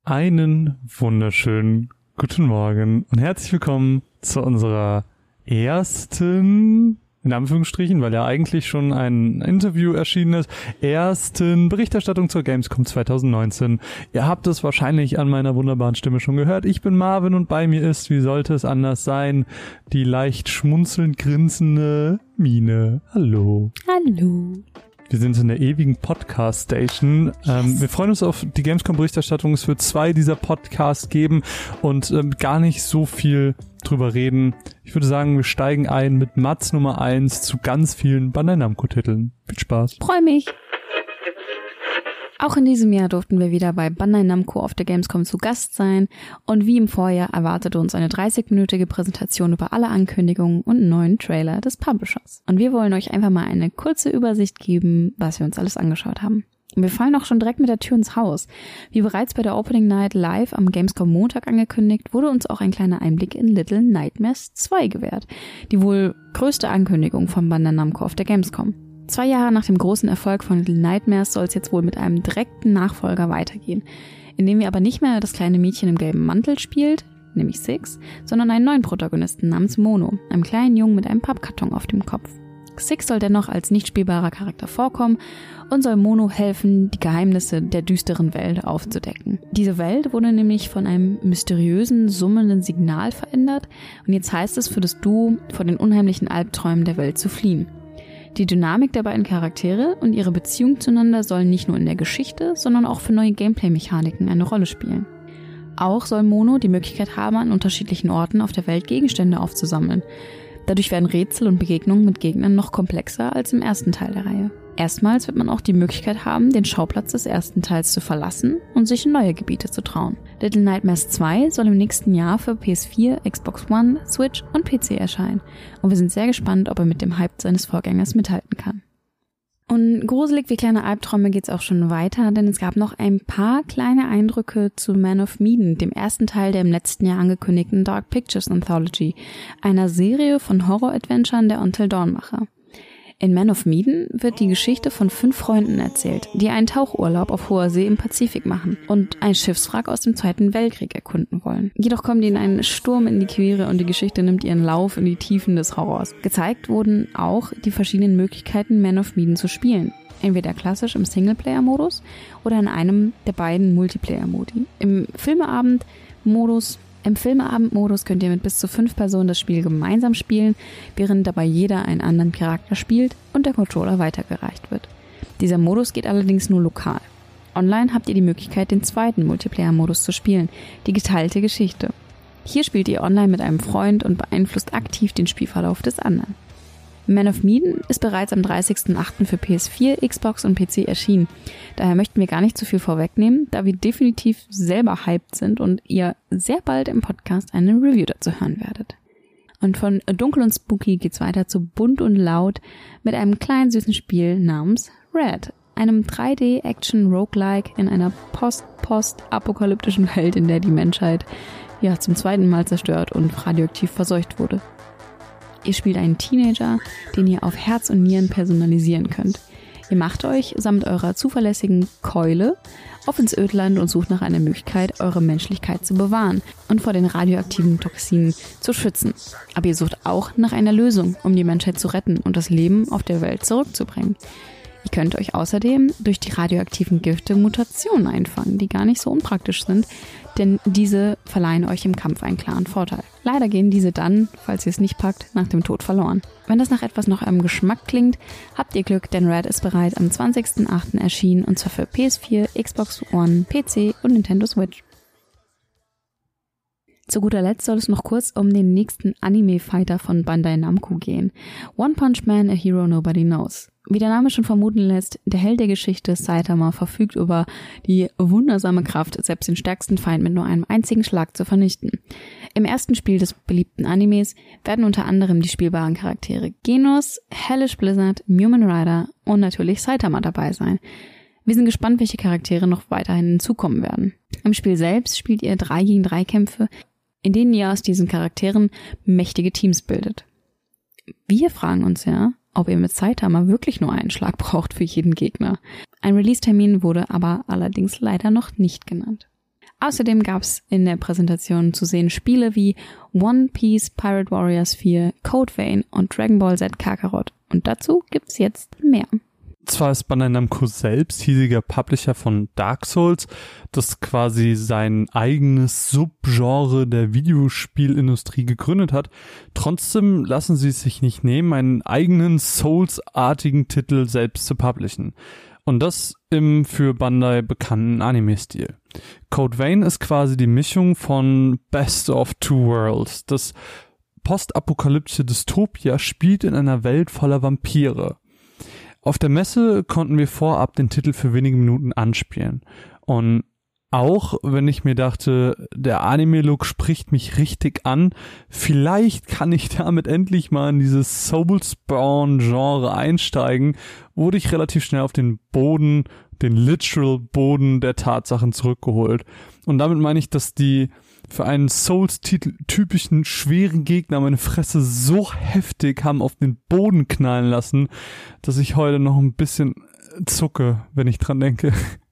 Einen wunderschönen guten Morgen und herzlich willkommen zu unserer ersten, in Anführungsstrichen, weil ja eigentlich schon ein Interview erschienen ist, ersten Berichterstattung zur Gamescom 2019. Ihr habt es wahrscheinlich an meiner wunderbaren Stimme schon gehört. Ich bin Marvin und bei mir ist, wie sollte es anders sein, die leicht schmunzelnd grinsende Mine. Hallo. Hallo. Wir sind in der ewigen Podcast-Station. Yes. Wir freuen uns auf die Gamescom-Berichterstattung. Es wird 2 dieser Podcasts geben und gar nicht so viel drüber reden. Ich würde sagen, wir steigen ein mit Mats Nummer 1 zu ganz vielen Bandai Namco-Titeln. Viel Spaß. Freu mich. Auch in diesem Jahr durften wir wieder bei Bandai Namco auf der Gamescom zu Gast sein und wie im Vorjahr erwartete uns eine 30-minütige Präsentation über alle Ankündigungen und neuen Trailer des Publishers. Und wir wollen euch einfach mal eine kurze Übersicht geben, was wir uns alles angeschaut haben. Und wir fallen auch schon direkt mit der Tür ins Haus. Wie bereits bei der Opening Night live am Gamescom Montag angekündigt, wurde uns auch ein kleiner Einblick in Little Nightmares 2 gewährt. Die wohl größte Ankündigung von Bandai Namco auf der Gamescom. 2 Jahre nach dem großen Erfolg von Little Nightmares soll es jetzt wohl mit einem direkten Nachfolger weitergehen, in dem wir aber nicht mehr das kleine Mädchen im gelben Mantel spielt, nämlich Six, sondern einen neuen Protagonisten namens Mono, einem kleinen Jungen mit einem Pappkarton auf dem Kopf. Six soll dennoch als nicht spielbarer Charakter vorkommen und soll Mono helfen, die Geheimnisse der düsteren Welt aufzudecken. Diese Welt wurde nämlich von einem mysteriösen, summenden Signal verändert und jetzt heißt es für das Duo, vor den unheimlichen Albträumen der Welt zu fliehen. Die Dynamik der beiden Charaktere und ihre Beziehung zueinander sollen nicht nur in der Geschichte, sondern auch für neue Gameplay-Mechaniken eine Rolle spielen. Auch soll Mono die Möglichkeit haben, an unterschiedlichen Orten auf der Welt Gegenstände aufzusammeln. Dadurch werden Rätsel und Begegnungen mit Gegnern noch komplexer als im ersten Teil der Reihe. Erstmals wird man auch die Möglichkeit haben, den Schauplatz des ersten Teils zu verlassen und sich in neue Gebiete zu trauen. Little Nightmares 2 soll im nächsten Jahr für PS4, Xbox One, Switch und PC erscheinen. Und wir sind sehr gespannt, ob er mit dem Hype seines Vorgängers mithalten kann. Und gruselig wie kleine Albträume geht's auch schon weiter, denn es gab noch ein paar kleine Eindrücke zu Man of Medan, dem ersten Teil der im letzten Jahr angekündigten Dark Pictures Anthology, einer Serie von Horror-Adventuren der Until Dawn-Macher. In Man of Medan wird die Geschichte von 5 Freunden erzählt, die einen Tauchurlaub auf hoher See im Pazifik machen und ein Schiffswrack aus dem Zweiten Weltkrieg erkunden wollen. Jedoch kommt ihnen ein Sturm in die Quere und die Geschichte nimmt ihren Lauf in die Tiefen des Horrors. Gezeigt wurden auch die verschiedenen Möglichkeiten, Man of Medan zu spielen. Entweder klassisch im Singleplayer-Modus oder in einem der beiden Multiplayer-Modi. Im Filmeabendmodus könnt ihr mit bis zu 5 Personen das Spiel gemeinsam spielen, während dabei jeder einen anderen Charakter spielt und der Controller weitergereicht wird. Dieser Modus geht allerdings nur lokal. Online habt ihr die Möglichkeit, den zweiten Multiplayer-Modus zu spielen, die geteilte Geschichte. Hier spielt ihr online mit einem Freund und beeinflusst aktiv den Spielverlauf des anderen. Man of Medan ist bereits am 30.08. für PS4, Xbox und PC erschienen. Daher möchten wir gar nicht zu viel vorwegnehmen, da wir definitiv selber hyped sind und ihr sehr bald im Podcast eine Review dazu hören werdet. Und von dunkel und spooky geht's weiter zu bunt und laut mit einem kleinen süßen Spiel namens Red, einem 3D-Action-Roguelike in einer post-apokalyptischen Welt, in der die Menschheit zum 2. Mal zerstört und radioaktiv verseucht wurde. Ihr spielt einen Teenager, den ihr auf Herz und Nieren personalisieren könnt. Ihr macht euch samt eurer zuverlässigen Keule auf ins Ödland und sucht nach einer Möglichkeit, eure Menschlichkeit zu bewahren und vor den radioaktiven Toxinen zu schützen. Aber ihr sucht auch nach einer Lösung, um die Menschheit zu retten und das Leben auf der Welt zurückzubringen. Ihr könnt euch außerdem durch die radioaktiven Gifte Mutationen einfangen, die gar nicht so unpraktisch sind, denn diese verleihen euch im Kampf einen klaren Vorteil. Leider gehen diese dann, falls ihr es nicht packt, nach dem Tod verloren. Wenn das nach etwas nach eurem Geschmack klingt, habt ihr Glück, denn Red ist bereits am 20.08. erschienen und zwar für PS4, Xbox One, PC und Nintendo Switch. Zu guter Letzt soll es noch kurz um den nächsten Anime-Fighter von Bandai Namco gehen. One Punch Man, a Hero Nobody Knows. Wie der Name schon vermuten lässt, der Held der Geschichte Saitama verfügt über die wundersame Kraft, selbst den stärksten Feind mit nur einem einzigen Schlag zu vernichten. Im ersten Spiel des beliebten Animes werden unter anderem die spielbaren Charaktere Genos, Hellish Blizzard, Mumen Rider und natürlich Saitama dabei sein. Wir sind gespannt, welche Charaktere noch weiterhin hinzukommen werden. Im Spiel selbst spielt ihr 3 gegen 3 Kämpfe, in denen ihr aus diesen Charakteren mächtige Teams bildet. Wir fragen uns ja, ob ihr mit Saitama wirklich nur einen Schlag braucht für jeden Gegner. Ein Release-Termin wurde aber allerdings leider noch nicht genannt. Außerdem gab es in der Präsentation zu sehen Spiele wie One Piece Pirate Warriors 4, Code Vein und Dragon Ball Z Kakarot. Und dazu gibt's jetzt mehr. Zwar ist Bandai Namco selbst hiesiger Publisher von Dark Souls, das quasi sein eigenes Subgenre der Videospielindustrie gegründet hat, trotzdem lassen sie es sich nicht nehmen, einen eigenen Souls-artigen Titel selbst zu publishen. Und das im für Bandai bekannten Anime-Stil. Code Vein ist quasi die Mischung von Best of Two Worlds. Das postapokalyptische Dystopia spielt in einer Welt voller Vampire. Auf der Messe konnten wir vorab den Titel für wenige Minuten anspielen. Und auch wenn ich mir dachte, der Anime-Look spricht mich richtig an, vielleicht kann ich damit endlich mal in dieses Soulspawn-Genre einsteigen, wurde ich relativ schnell auf den Boden, den literal Boden der Tatsachen zurückgeholt. Und damit meine ich, dass die für einen Souls-Titel typischen schweren Gegner meine Fresse so heftig haben auf den Boden knallen lassen, dass ich heute noch ein bisschen zucke, wenn ich dran denke.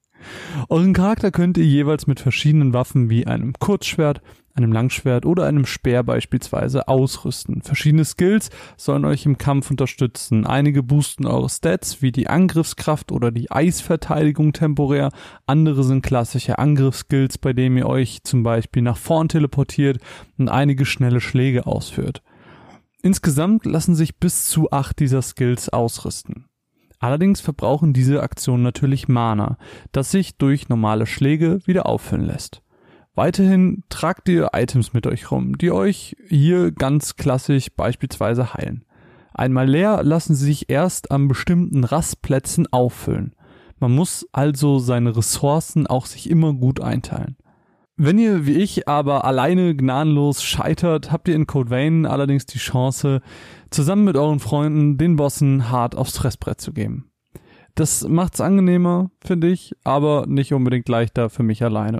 Euren Charakter könnt ihr jeweils mit verschiedenen Waffen wie einem Kurzschwert, einem Langschwert oder einem Speer beispielsweise ausrüsten. Verschiedene Skills sollen euch im Kampf unterstützen. Einige boosten eure Stats wie die Angriffskraft oder die Eisverteidigung temporär. Andere sind klassische Angriffsskills, bei denen ihr euch zum Beispiel nach vorn teleportiert und einige schnelle Schläge ausführt. Insgesamt lassen sich bis zu 8 dieser Skills ausrüsten. Allerdings verbrauchen diese Aktionen natürlich Mana, das sich durch normale Schläge wieder auffüllen lässt. Weiterhin tragt ihr Items mit euch rum, die euch hier ganz klassisch beispielsweise heilen. Einmal leer lassen sie sich erst an bestimmten Rastplätzen auffüllen. Man muss also seine Ressourcen auch sich immer gut einteilen. Wenn ihr wie ich aber alleine gnadenlos scheitert, habt ihr in Code Vein allerdings die Chance, zusammen mit euren Freunden den Bossen hart aufs Fressbrett zu geben. Das macht's angenehmer, finde ich, aber nicht unbedingt leichter für mich alleine.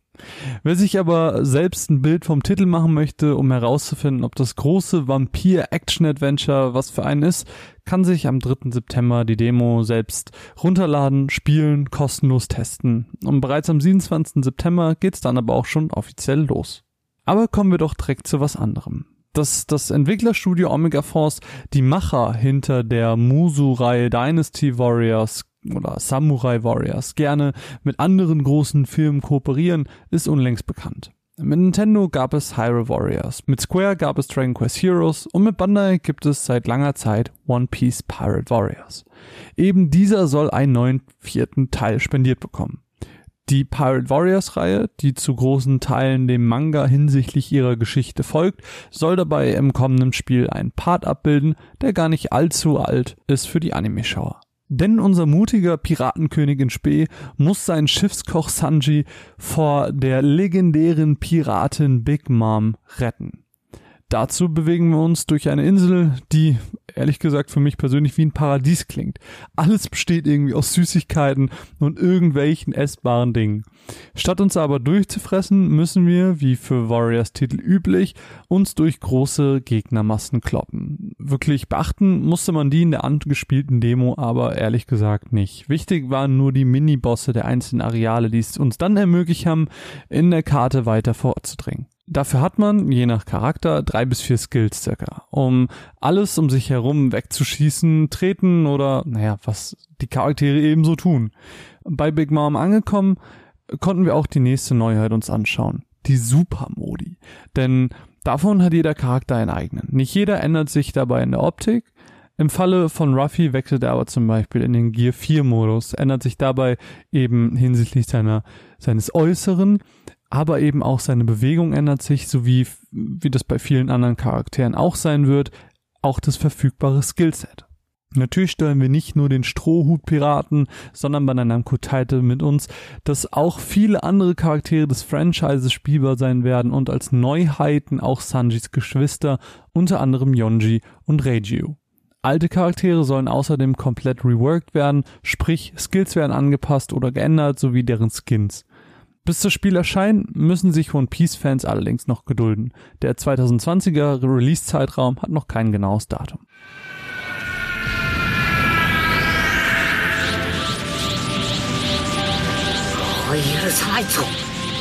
Wer sich aber selbst ein Bild vom Titel machen möchte, um herauszufinden, ob das große Vampir-Action-Adventure was für einen ist, kann sich am 3. September die Demo selbst runterladen, spielen, kostenlos testen. Und bereits am 27. September geht's dann aber auch schon offiziell los. Aber kommen wir doch direkt zu was anderem. Dass das Entwicklerstudio Omega Force, die Macher hinter der Musu-Reihe Dynasty Warriors oder Samurai Warriors, gerne mit anderen großen Firmen kooperieren, ist unlängst bekannt. Mit Nintendo gab es Hyrule Warriors, mit Square gab es Dragon Quest Heroes und mit Bandai gibt es seit langer Zeit One Piece Pirate Warriors. Eben dieser soll einen neuen 4. Teil spendiert bekommen. Die Pirate Warriors Reihe, die zu großen Teilen dem Manga hinsichtlich ihrer Geschichte folgt, soll dabei im kommenden Spiel einen Part abbilden, der gar nicht allzu alt ist für die Anime-Schauer. Denn unser mutiger Piratenkönig in Spe muss seinen Schiffskoch Sanji vor der legendären Piratin Big Mom retten. Dazu bewegen wir uns durch eine Insel, die ehrlich gesagt für mich persönlich wie ein Paradies klingt. Alles besteht irgendwie aus Süßigkeiten und irgendwelchen essbaren Dingen. Statt uns aber durchzufressen, müssen wir, wie für Warriors Titel üblich, uns durch große Gegnermassen kloppen. Wirklich beachten musste man die in der angespielten Demo aber ehrlich gesagt nicht. Wichtig waren nur die Minibosse der einzelnen Areale, die es uns dann ermöglicht haben, in der Karte weiter vorzudringen. Dafür hat man, je nach Charakter, 3 bis 4 Skills circa, um alles um sich herum wegzuschießen, treten oder, was die Charaktere eben so tun. Bei Big Mom angekommen, konnten wir auch die nächste Neuheit uns anschauen, die Super-Modi. Denn davon hat jeder Charakter einen eigenen. Nicht jeder ändert sich dabei in der Optik. Im Falle von Ruffy wechselt er aber zum Beispiel in den Gear 4 Modus, ändert sich dabei eben hinsichtlich seines Äußeren, aber eben auch seine Bewegung ändert sich, sowie wie das bei vielen anderen Charakteren auch sein wird, auch das verfügbare Skillset. Natürlich steuern wir nicht nur den Strohhut-Piraten, sondern Bandai Namco teilte mit uns, dass auch viele andere Charaktere des Franchises spielbar sein werden und als Neuheiten auch Sanjis Geschwister, unter anderem Yonji und Reiju. Alte Charaktere sollen außerdem komplett reworked werden, sprich Skills werden angepasst oder geändert, sowie deren Skins. Bis das Spiel erscheint, müssen sich One Piece-Fans allerdings noch gedulden. Der 2020er Release-Zeitraum hat noch kein genaues Datum.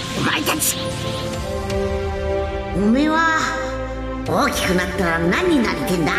お前たち。おめえは大きくなったら何になりてんだ？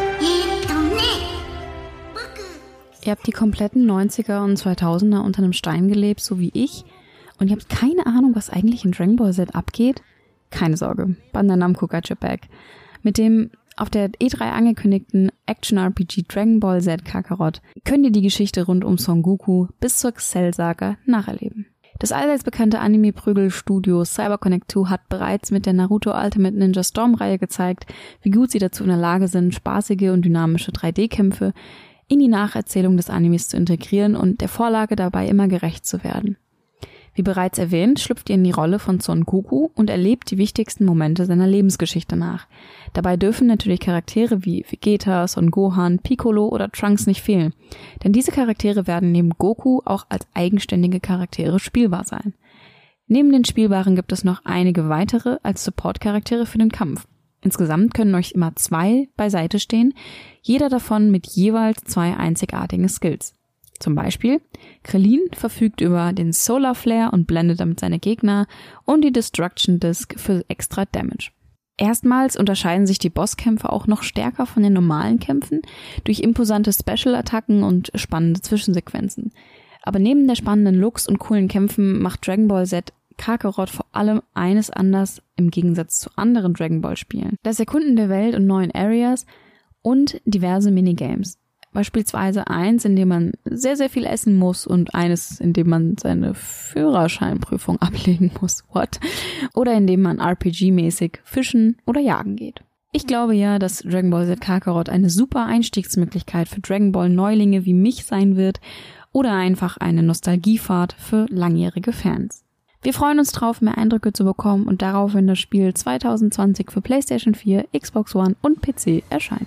Ihr habt die kompletten 90er und 2000er unter einem Stein gelebt, so wie ich, und ihr habt keine Ahnung, was eigentlich in Dragon Ball Z abgeht? Keine Sorge, Bandai Namco got your back. Mit dem auf der E3 angekündigten Action-RPG Dragon Ball Z Kakarot könnt ihr die Geschichte rund um Son Goku bis zur Cell-Saga nacherleben. Das allseits bekannte Anime-Prügelstudio CyberConnect 2 hat bereits mit der Naruto Ultimate Ninja Storm-Reihe gezeigt, wie gut sie dazu in der Lage sind, spaßige und dynamische 3D-Kämpfe in die Nacherzählung des Animes zu integrieren und der Vorlage dabei immer gerecht zu werden. Wie bereits erwähnt, schlüpft ihr in die Rolle von Son Goku und erlebt die wichtigsten Momente seiner Lebensgeschichte nach. Dabei dürfen natürlich Charaktere wie Vegeta, Son Gohan, Piccolo oder Trunks nicht fehlen, denn diese Charaktere werden neben Goku auch als eigenständige Charaktere spielbar sein. Neben den Spielbaren gibt es noch einige weitere als Support-Charaktere für den Kampf. Insgesamt können euch immer 2 beiseite stehen, jeder davon mit jeweils 2 einzigartigen Skills. Zum Beispiel, Krillin verfügt über den Solar Flare und blendet damit seine Gegner und die Destruction Disc für extra Damage. Erstmals unterscheiden sich die Bosskämpfe auch noch stärker von den normalen Kämpfen durch imposante Special-Attacken und spannende Zwischensequenzen. Aber neben der spannenden Looks und coolen Kämpfen macht Dragon Ball Z Kakarot vor allem eines anders im Gegensatz zu anderen Dragon Ball Spielen: das Erkunden der Welt und neuen Areas und diverse Minigames. Beispielsweise eins, in dem man sehr, sehr viel essen muss und eines, in dem man seine Führerscheinprüfung ablegen muss. What? Oder in dem man RPG-mäßig fischen oder jagen geht. Ich glaube ja, dass Dragon Ball Z Kakarot eine super Einstiegsmöglichkeit für Dragon Ball Neulinge wie mich sein wird oder einfach eine Nostalgiefahrt für langjährige Fans. Wir freuen uns drauf, mehr Eindrücke zu bekommen und darauf, wenn das Spiel 2020 für PlayStation 4, Xbox One und PC erscheint.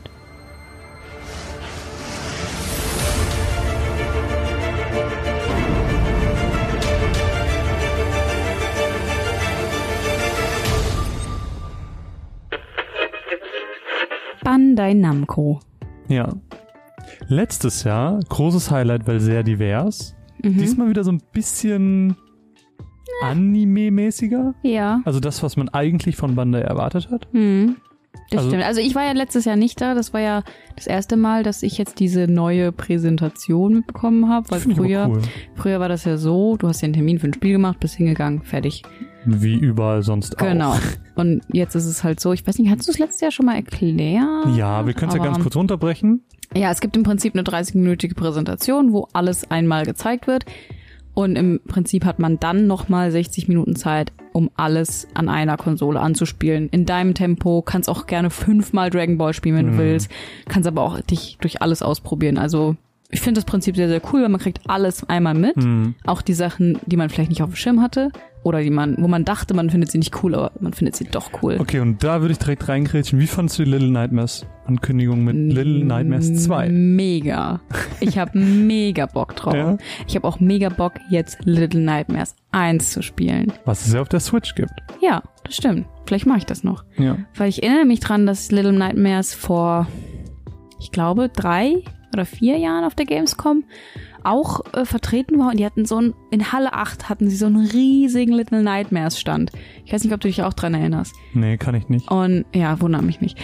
Bandai Namco. Ja. Letztes Jahr, großes Highlight, weil sehr divers. Diesmal wieder so ein bisschen Anime-mäßiger. Ja. Also das, was man eigentlich von Bandai erwartet hat. Das stimmt. Also ich war ja letztes Jahr nicht da. Das war ja das erste Mal, dass ich jetzt diese neue Präsentation mitbekommen habe. Weil früher war das ja so, du hast ja einen Termin für ein Spiel gemacht, bist hingegangen, fertig. Wie überall sonst auch. Genau. Und jetzt ist es halt so, ich weiß nicht, hast du es letztes Jahr schon mal erklärt? Ja, wir können es ja ganz kurz runterbrechen. Ja, es gibt im Prinzip eine 30-minütige Präsentation, wo alles einmal gezeigt wird. Und im Prinzip hat man dann nochmal 60 Minuten Zeit, um alles an einer Konsole anzuspielen. In deinem Tempo, kannst auch gerne 5-mal Dragon Ball spielen, wenn du willst. Kannst aber auch dich durch alles ausprobieren. Also ich finde das Prinzip sehr, sehr cool, weil man kriegt alles einmal mit. Auch die Sachen, die man vielleicht nicht auf dem Schirm hatte. Oder wo man dachte, man findet sie nicht cool, aber man findet sie doch cool. Okay, und da würde ich direkt reingrätschen. Wie fandst du die Little Nightmares Ankündigung mit Little Nightmares 2? Mega. Ich habe mega Bock drauf. Ja? Ich habe auch mega Bock, jetzt Little Nightmares 1 zu spielen. Was es ja auf der Switch gibt. Ja, das stimmt. Vielleicht mache ich das noch. Ja. Weil ich erinnere mich dran, dass Little Nightmares vor, ich glaube, 3 oder 4 Jahren auf der Gamescom auch vertreten war und die hatten in Halle 8 hatten sie so einen riesigen Little Nightmares Stand. Ich weiß nicht, ob du dich auch dran erinnerst. Nee, kann ich nicht. Und ja, wundert mich nicht.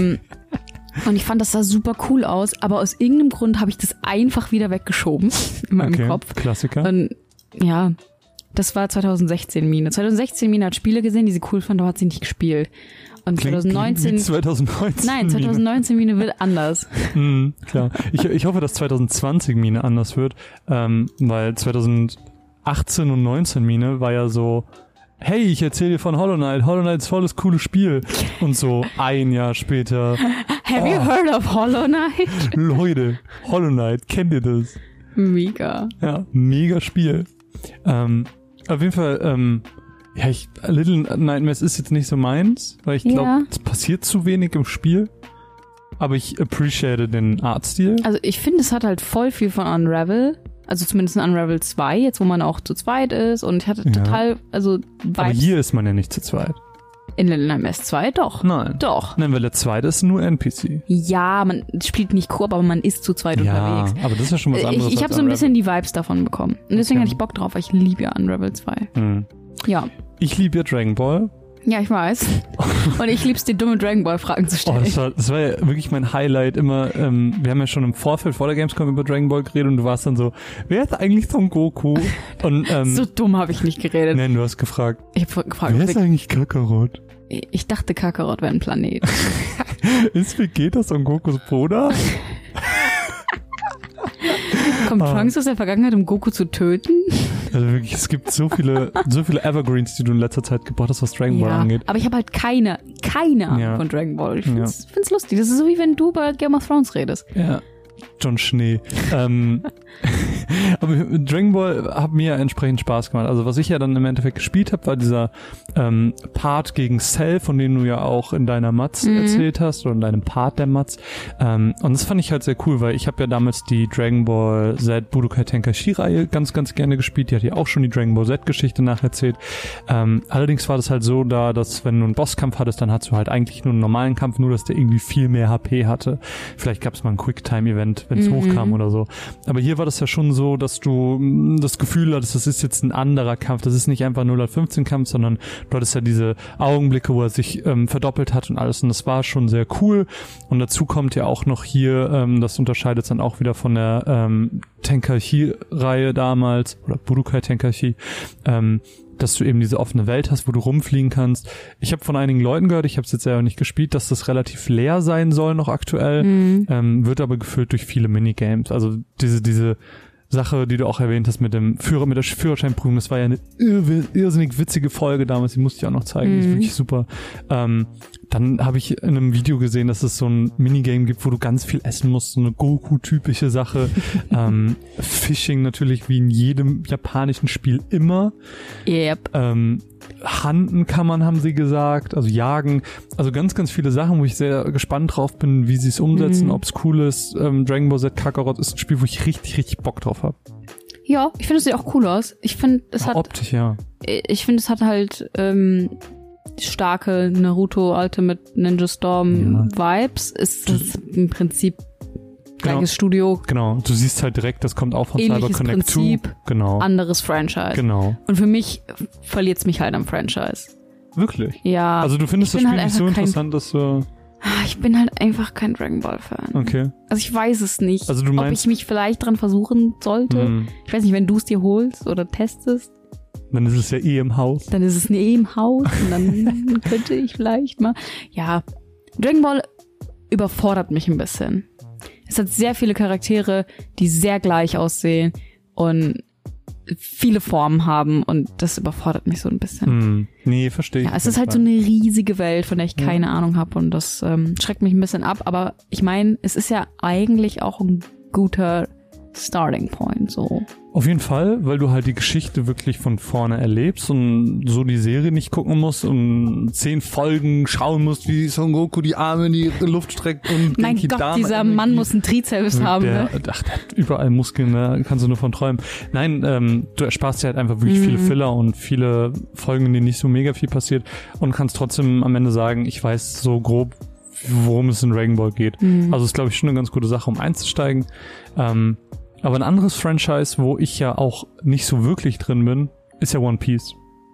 Und ich fand, das sah super cool aus, aber aus irgendeinem Grund habe ich das einfach wieder weggeschoben in meinem Kopf. Klassiker. Und ja, das war 2016 Mine. 2016 Mine hat Spiele gesehen, die sie cool fand, aber hat sie nicht gespielt. Und 2019... 2019 Nein, 2019 Mine wird anders. Klar. Ich hoffe, dass 2020 Mine anders wird, weil 2018 und 19 Mine war ja so, hey, ich erzähle dir von Hollow Knight. Hollow Knight ist volles cooles Spiel. Und so ein Jahr später... Have you heard of Hollow Knight? Leute, Hollow Knight, kennt ihr das? Mega. Ja, mega Spiel. Auf jeden Fall... Little Nightmares ist jetzt nicht so meins, weil ich glaube, es passiert zu wenig im Spiel. Aber ich appreciate den Artstil. Also ich finde, es hat halt voll viel von Unravel. Also zumindest in Unravel 2, jetzt wo man auch zu zweit ist. Und ich hatte total, Vibes. Aber hier ist man ja nicht zu zweit. In Little Nightmares 2 doch. Nein. Doch. Nein, weil der zweite ist nur NPC. Ja, man spielt nicht Koop, aber man ist zu zweit unterwegs. Ja, aber das ist ja schon was anderes. Ich habe so ein bisschen die Vibes davon bekommen. Und deswegen hatte ich Bock drauf, weil ich liebe ja Unravel 2. Ja. Ich liebe ja Dragon Ball. Ja, ich weiß. Und ich lieb's, dir dumme Dragon Ball Fragen zu stellen. Das war ja wirklich mein Highlight immer. Wir haben ja schon im Vorfeld vor der Gamescom über Dragon Ball geredet und du warst dann so, wer ist eigentlich Son Goku? Und, so dumm habe ich nicht geredet. Nein, du hast gefragt. Ich habe gefragt, wer ist eigentlich Kakarot? Ich dachte, Kakarot wäre ein Planet. Ist Vegeta Son Gokus Bruder? Kommt Trunks aus der Vergangenheit, um Goku zu töten? Also wirklich, es gibt so viele Evergreens, die du in letzter Zeit gebracht hast, was Dragon Ball angeht. Aber ich habe halt keine Ahnung von Dragon Ball. Ich find's lustig. Das ist so, wie wenn du bei Game of Thrones redest. Ja. John Schnee. Aber Dragon Ball hat mir entsprechend Spaß gemacht. Also was ich ja dann im Endeffekt gespielt habe, war dieser Part gegen Cell, von dem du ja auch in deiner Matz erzählt hast, oder in deinem Part der Matz. Und das fand ich halt sehr cool, weil ich habe ja damals die Dragon Ball Z Budokai Tenkaichi-Reihe ganz, ganz gerne gespielt. Die hat ja auch schon die Dragon Ball Z-Geschichte nacherzählt. Allerdings war das halt so da, dass wenn du einen Bosskampf hattest, dann hattest du halt eigentlich nur einen normalen Kampf, nur dass der irgendwie viel mehr HP hatte. Vielleicht gab es mal ein Quicktime-Event, wenn es hochkam oder so. Aber hier war das ja schon so, dass du das Gefühl hattest, das ist jetzt ein anderer Kampf. Das ist nicht einfach 0815-Kampf, sondern du hattest ja diese Augenblicke, wo er sich verdoppelt hat und alles. Und das war schon sehr cool. Und dazu kommt ja auch noch hier, das unterscheidet es dann auch wieder von der Tenkaichi-Reihe damals, oder Budokai Tenkaichi, dass du eben diese offene Welt hast, wo du rumfliegen kannst. Ich habe von einigen Leuten gehört, ich habe es jetzt selber nicht gespielt, dass das relativ leer sein soll noch aktuell, wird aber gefüllt durch viele Minigames. Also diese Sache, die du auch erwähnt hast mit der Führerscheinprüfung, das war ja eine irrsinnig witzige Folge damals, die musste ich auch noch zeigen, die ist wirklich super. Dann habe ich in einem Video gesehen, dass es so ein Minigame gibt, wo du ganz viel essen musst, so eine Goku-typische Sache. Fishing natürlich wie in jedem japanischen Spiel immer. Yep. Hunten kann man, haben sie gesagt, also jagen, also ganz, ganz viele Sachen, wo ich sehr gespannt drauf bin, wie sie es umsetzen, ob es cool ist. Dragon Ball Z Kakarot ist ein Spiel, wo ich richtig, richtig Bock drauf habe. Ja, ich finde, es sieht auch cool aus. Ich finde, es hat optisch, ja. Ich finde, es hat halt starke Naruto Ultimate Ninja Storm Vibes. Ist das im Prinzip gleiches Studio. Genau, du siehst halt direkt, das kommt auch von Cyber Connect 2. Genau. Anderes Franchise. Genau. Und für mich verliert es mich halt am Franchise. Wirklich? Ja. Also du findest das Spiel halt nicht so interessant, dass du... Ich bin halt einfach kein Dragon Ball Fan. Okay. Also ich weiß es nicht, also du meinst, ob ich mich vielleicht dran versuchen sollte. Ich weiß nicht, wenn du es dir holst oder testest. Dann ist es ja im Haus. Dann ist es im Haus und dann könnte ich vielleicht mal... Ja, Dragon Ball überfordert mich ein bisschen. Es hat sehr viele Charaktere, die sehr gleich aussehen und viele Formen haben und das überfordert mich so ein bisschen. Nee, verstehe ich. Ja, es ist halt so eine riesige Welt, von der ich keine Ahnung habe und das schreckt mich ein bisschen ab. Aber ich meine, es ist ja eigentlich auch ein guter Starting Point, so. Auf jeden Fall, weil du halt die Geschichte wirklich von vorne erlebst und so die Serie nicht gucken musst und 10 Folgen schauen musst, wie Son Goku die Arme in die Luft streckt und mein Gott, dieser Mann muss einen Trizeps haben, ne? Der hat überall Muskeln, da kannst du nur von träumen. Nein, du ersparst dir halt einfach wirklich viele Filler und viele Folgen, in denen nicht so mega viel passiert und kannst trotzdem am Ende sagen, ich weiß so grob, worum es in Dragon Ball geht. Also ist, glaube ich, schon eine ganz gute Sache, um einzusteigen. Aber ein anderes Franchise, wo ich ja auch nicht so wirklich drin bin, ist ja One Piece.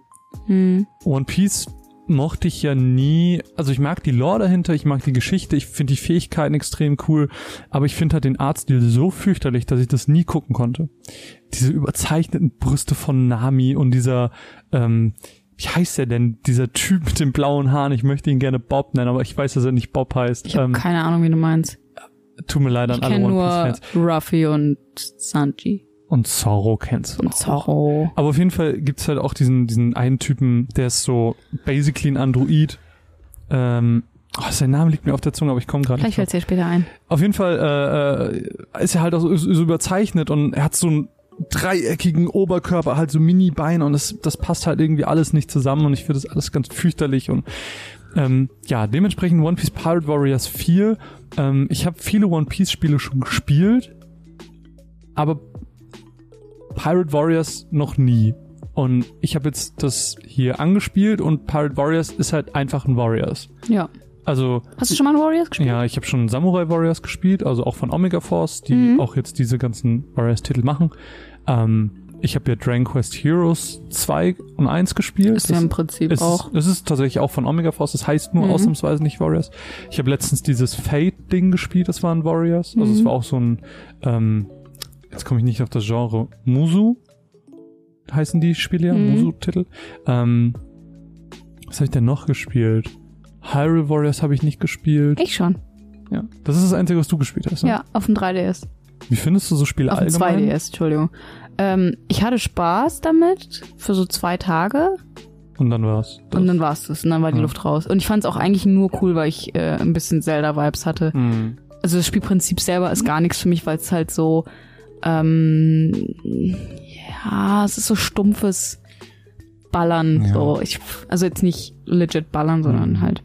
One Piece mochte ich ja nie, also ich mag die Lore dahinter, ich mag die Geschichte, ich finde die Fähigkeiten extrem cool, aber ich finde halt den Artstil so fürchterlich, dass ich das nie gucken konnte. Diese überzeichneten Brüste von Nami und dieser, wie heißt der denn, dieser Typ mit den blauen Haaren, ich möchte ihn gerne Bob nennen, aber ich weiß, dass er nicht Bob heißt. Ich habe keine Ahnung, wie du meinst. Tut mir leid an alle One Piece-Fans. Ich kenne nur Ruffy und Sanji. Und Zoro kennst du und auch. Zoro. Aber auf jeden Fall gibt's halt auch diesen einen Typen, der ist so basically ein Android. Sein Name liegt mir auf der Zunge, aber ich komme gerade nicht. Vielleicht fällt es dir später ein. Auf jeden Fall ist er halt auch so überzeichnet und er hat so einen dreieckigen Oberkörper, halt so Mini-Beine und das passt halt irgendwie alles nicht zusammen und ich finde das alles ganz fürchterlich und dementsprechend One Piece Pirate Warriors 4. Ich habe viele One Piece Spiele schon gespielt, aber Pirate Warriors noch nie. Und ich habe jetzt das hier angespielt und Pirate Warriors ist halt einfach ein Warriors. Ja. Also. Hast du schon mal ein Warriors gespielt? Ja, ich habe schon Samurai Warriors gespielt, also auch von Omega Force, die auch jetzt diese ganzen Warriors-Titel machen. ich habe ja Dragon Quest Heroes 2 und 1 gespielt. Ist ja im Prinzip auch. Es ist tatsächlich auch von Omega Force, das heißt nur ausnahmsweise nicht Warriors. Ich habe letztens dieses Fate-Ding gespielt, das waren Warriors. Also es war auch so ein, jetzt komme ich nicht auf das Genre, Musu heißen die Spiele ja, Musu-Titel. Was habe ich denn noch gespielt? Hyrule Warriors habe ich nicht gespielt. Ich schon. Ja, das ist das Einzige, was du gespielt hast. Ne? Ja, auf dem 3DS. Wie findest du so Spiele auf allgemein? Auf dem 2DS, Entschuldigung. Ich hatte Spaß damit für so 2 Tage. Und dann war's. Und dann war's das. Und dann war die Luft raus. Und ich fand es auch eigentlich nur cool, weil ich ein bisschen Zelda-Vibes hatte. Also das Spielprinzip selber ist gar nichts für mich, weil es halt so ja, es ist so stumpfes Ballern. Ja. So. Also jetzt nicht legit Ballern, sondern halt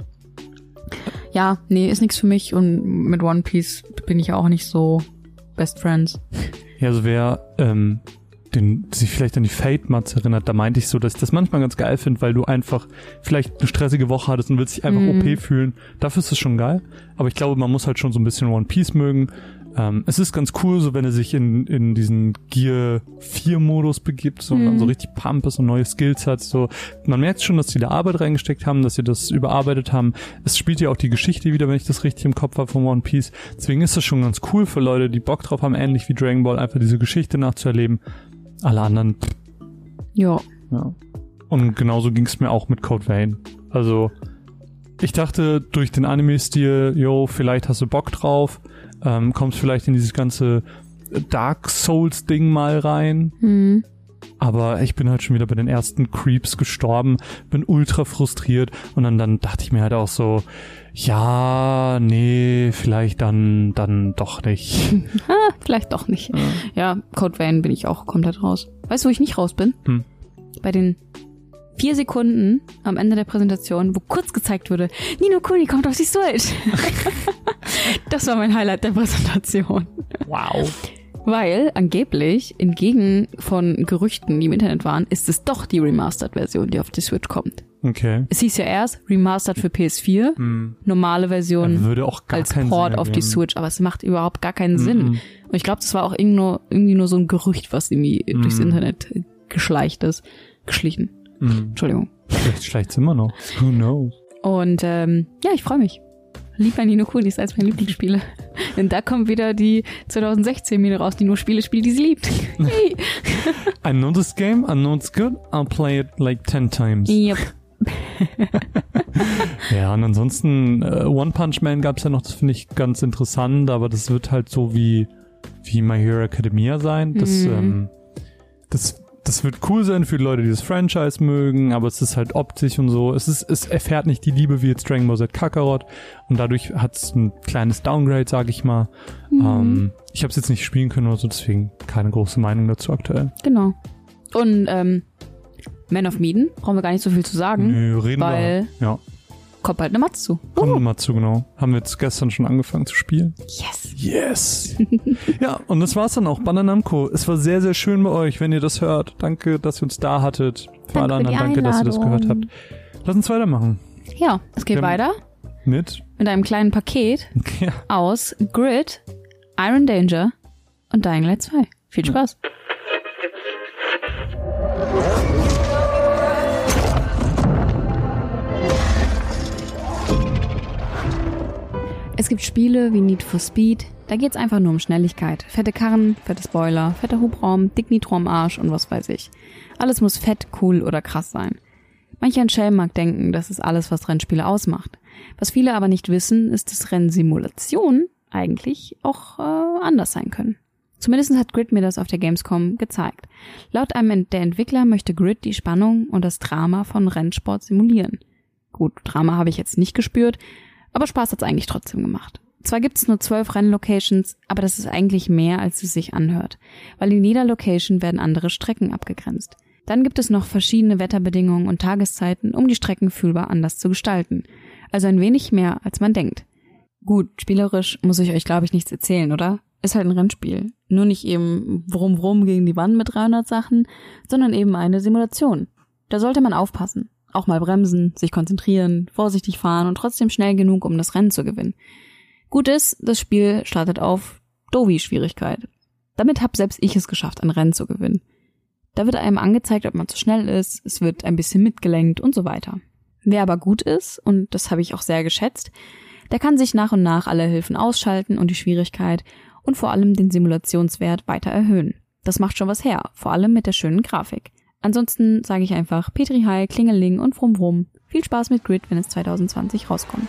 ja, nee, ist nichts für mich. Und mit One Piece bin ich auch nicht so Best Friends. Ja, also wer sich vielleicht an die Fate-Mats erinnert, da meinte ich so, dass ich das manchmal ganz geil finde, weil du einfach vielleicht eine stressige Woche hattest und willst dich einfach OP fühlen. Dafür ist es schon geil. Aber ich glaube, man muss halt schon so ein bisschen One Piece mögen. Es ist ganz cool, so wenn er sich in diesen Gear 4 Modus begibt, so und dann so richtig Pump ist und neue Skills hat, so. Man merkt schon, dass die da Arbeit reingesteckt haben, dass sie das überarbeitet haben. Es spielt ja auch die Geschichte wieder, wenn ich das richtig im Kopf habe von One Piece. Deswegen ist das schon ganz cool für Leute, die Bock drauf haben, ähnlich wie Dragon Ball, einfach diese Geschichte nachzuerleben. Alle anderen, ja. Und genauso ging es mir auch mit Code Vein. Also, ich dachte, durch den Anime-Stil, vielleicht hast du Bock drauf, kommst vielleicht in dieses ganze Dark Souls-Ding mal rein. Aber ich bin halt schon wieder bei den ersten Creeps gestorben, bin ultra frustriert und dann dachte ich mir halt auch so, ja, nee, vielleicht dann doch nicht. Vielleicht doch nicht. Ja, Code Vein bin ich auch komplett raus. Weißt du, wo ich nicht raus bin? Bei den 4 Sekunden am Ende der Präsentation, wo kurz gezeigt wurde, Ni no Kuni kommt auf die Switch. Das war mein Highlight der Präsentation. Wow. Weil angeblich, entgegen von Gerüchten, die im Internet waren, ist es doch die Remastered-Version, die auf die Switch kommt. Okay. Es hieß ja erst Remastered für PS4, normale Version würde auch gar als Port auf die Switch, aber es macht überhaupt gar keinen Sinn. Und ich glaube, das war auch irgendwie nur so ein Gerücht, was irgendwie durchs Internet geschlichen. Entschuldigung. Vielleicht schleicht's immer noch. Who knows? Und ja, ich freue mich. Lieber Ni no Kuni ist eines meiner Lieblingsspiele. Denn da kommt wieder die 2016-Mine raus, die nur Spiele spielt, die sie liebt. Hey. I know this game, I know it's good, I'll play it like 10 times. Yep. Ja, und ansonsten One Punch Man gab's ja noch, das finde ich ganz interessant, aber das wird halt so wie My Hero Academia sein. Das wird cool sein für die Leute, die das Franchise mögen, aber es ist halt optisch und so. Es erfährt nicht die Liebe wie jetzt Dragon Ball Z Kakarot und dadurch hat es ein kleines Downgrade, sag ich mal. Ich habe es jetzt nicht spielen können oder so, deswegen keine große Meinung dazu aktuell. Genau. Und Man of Medan brauchen wir gar nicht so viel zu sagen. Nö, reden weil wir. Ja. Kommt bald eine Matsu. Kommt eine Matsu, genau. Haben wir jetzt gestern schon angefangen zu spielen. Yes. Ja, und das war's dann auch. Bandai Namco. Es war sehr, sehr schön bei euch, wenn ihr das hört. Danke, dass ihr uns da hattet. Für alle anderen, danke, dass ihr das gehört habt. Lass uns weitermachen. Ja, es geht weiter. Mit einem kleinen Paket aus Grid, Iron Danger und Dying Light 2. Viel Spaß. Es gibt Spiele wie Need for Speed, da geht's einfach nur um Schnelligkeit. Fette Karren, fette Spoiler, fetter Hubraum, dick Nitro am Arsch und was weiß ich. Alles muss fett, cool oder krass sein. Manch ein Schelm mag denken, das ist alles, was Rennspiele ausmacht. Was viele aber nicht wissen, ist, dass Rennsimulationen eigentlich auch anders sein können. Zumindest hat Grid mir das auf der Gamescom gezeigt. Laut einem der Entwickler möchte Grid die Spannung und das Drama von Rennsport simulieren. Gut, Drama habe ich jetzt nicht gespürt, aber Spaß hat's eigentlich trotzdem gemacht. Zwar gibt's nur 12 Rennlocations, aber das ist eigentlich mehr, als es sich anhört, weil in jeder Location werden andere Strecken abgegrenzt. Dann gibt es noch verschiedene Wetterbedingungen und Tageszeiten, um die Strecken fühlbar anders zu gestalten. Also ein wenig mehr, als man denkt. Gut, spielerisch muss ich euch, glaube ich, nichts erzählen, oder? Ist halt ein Rennspiel. Nur nicht eben wrum gegen die Wand mit 300 Sachen, sondern eben eine Simulation. Da sollte man aufpassen. Auch mal bremsen, sich konzentrieren, vorsichtig fahren und trotzdem schnell genug, um das Rennen zu gewinnen. Gut ist, das Spiel startet auf Dovi-Schwierigkeit. Damit hab selbst ich es geschafft, ein Rennen zu gewinnen. Da wird einem angezeigt, ob man zu schnell ist, es wird ein bisschen mitgelenkt und so weiter. Wer aber gut ist, und das habe ich auch sehr geschätzt, der kann sich nach und nach alle Hilfen ausschalten und die Schwierigkeit und vor allem den Simulationswert weiter erhöhen. Das macht schon was her, vor allem mit der schönen Grafik. Ansonsten sage ich einfach Petri Heil, Klingeling und Brumm Brumm. Viel Spaß mit Grid, wenn es 2020 rauskommt.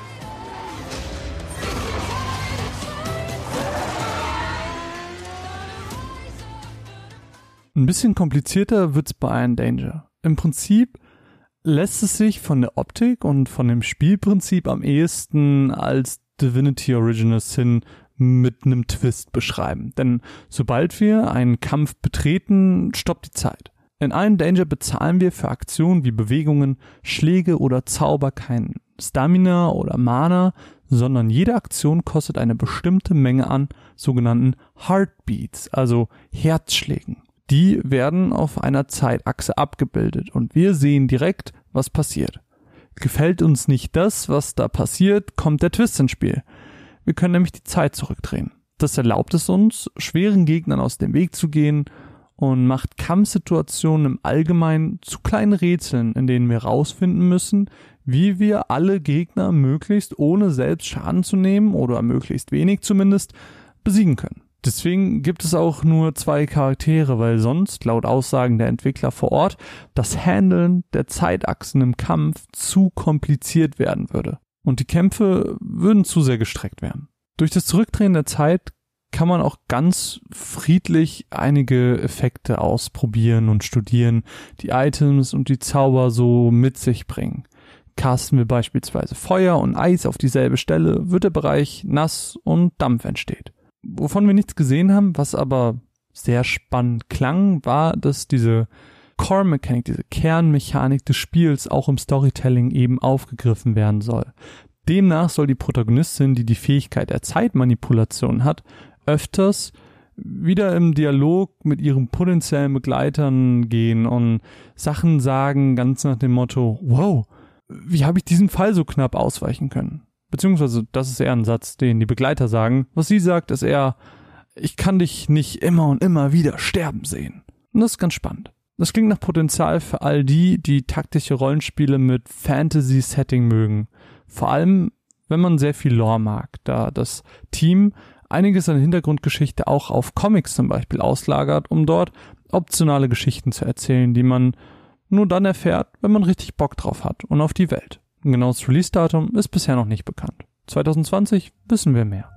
Ein bisschen komplizierter wird's bei Iron Danger. Im Prinzip lässt es sich von der Optik und von dem Spielprinzip am ehesten als Divinity Original Sin mit einem Twist beschreiben. Denn sobald wir einen Kampf betreten, stoppt die Zeit. In Iron Danger bezahlen wir für Aktionen wie Bewegungen, Schläge oder Zauber kein Stamina oder Mana, sondern jede Aktion kostet eine bestimmte Menge an sogenannten Heartbeats, also Herzschlägen. Die werden auf einer Zeitachse abgebildet und wir sehen direkt, was passiert. Gefällt uns nicht das, was da passiert, kommt der Twist ins Spiel. Wir können nämlich die Zeit zurückdrehen. Das erlaubt es uns, schweren Gegnern aus dem Weg zu gehen und macht Kampfsituationen im Allgemeinen zu kleinen Rätseln, in denen wir rausfinden müssen, wie wir alle Gegner möglichst ohne selbst Schaden zu nehmen oder möglichst wenig zumindest besiegen können. Deswegen gibt es auch nur 2 Charaktere, weil sonst, laut Aussagen der Entwickler vor Ort, das Handeln der Zeitachsen im Kampf zu kompliziert werden würde. Und die Kämpfe würden zu sehr gestreckt werden. Durch das Zurückdrehen der Zeit kann man auch ganz friedlich einige Effekte ausprobieren und studieren, die Items und die Zauber so mit sich bringen. Casten wir beispielsweise Feuer und Eis auf dieselbe Stelle, wird der Bereich nass und Dampf entsteht. Wovon wir nichts gesehen haben, was aber sehr spannend klang, war, dass diese Core-Mechanik, diese Kernmechanik des Spiels auch im Storytelling eben aufgegriffen werden soll. Demnach soll die Protagonistin, die die Fähigkeit der Zeitmanipulation hat, öfters wieder im Dialog mit ihren potenziellen Begleitern gehen und Sachen sagen, ganz nach dem Motto, wow, wie habe ich diesen Fall so knapp ausweichen können? Beziehungsweise, das ist eher ein Satz, den die Begleiter sagen. Was sie sagt, ist eher, ich kann dich nicht immer und immer wieder sterben sehen. Und das ist ganz spannend. Das klingt nach Potenzial für all die, die taktische Rollenspiele mit Fantasy-Setting mögen. Vor allem, wenn man sehr viel Lore mag, da das Team einiges an Hintergrundgeschichte auch auf Comics zum Beispiel auslagert, um dort optionale Geschichten zu erzählen, die man nur dann erfährt, wenn man richtig Bock drauf hat und auf die Welt. Ein genaues Release-Datum ist bisher noch nicht bekannt. 2020 wissen wir mehr.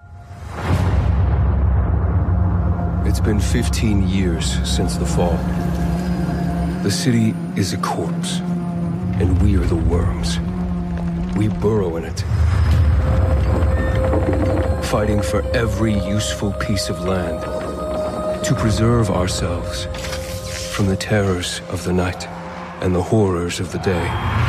It's been 15 years since the fall. The city is a corpse, and we are the worms. We burrow in it, fighting for every useful piece of land to preserve ourselves from the terrors of the night and the horrors of the day.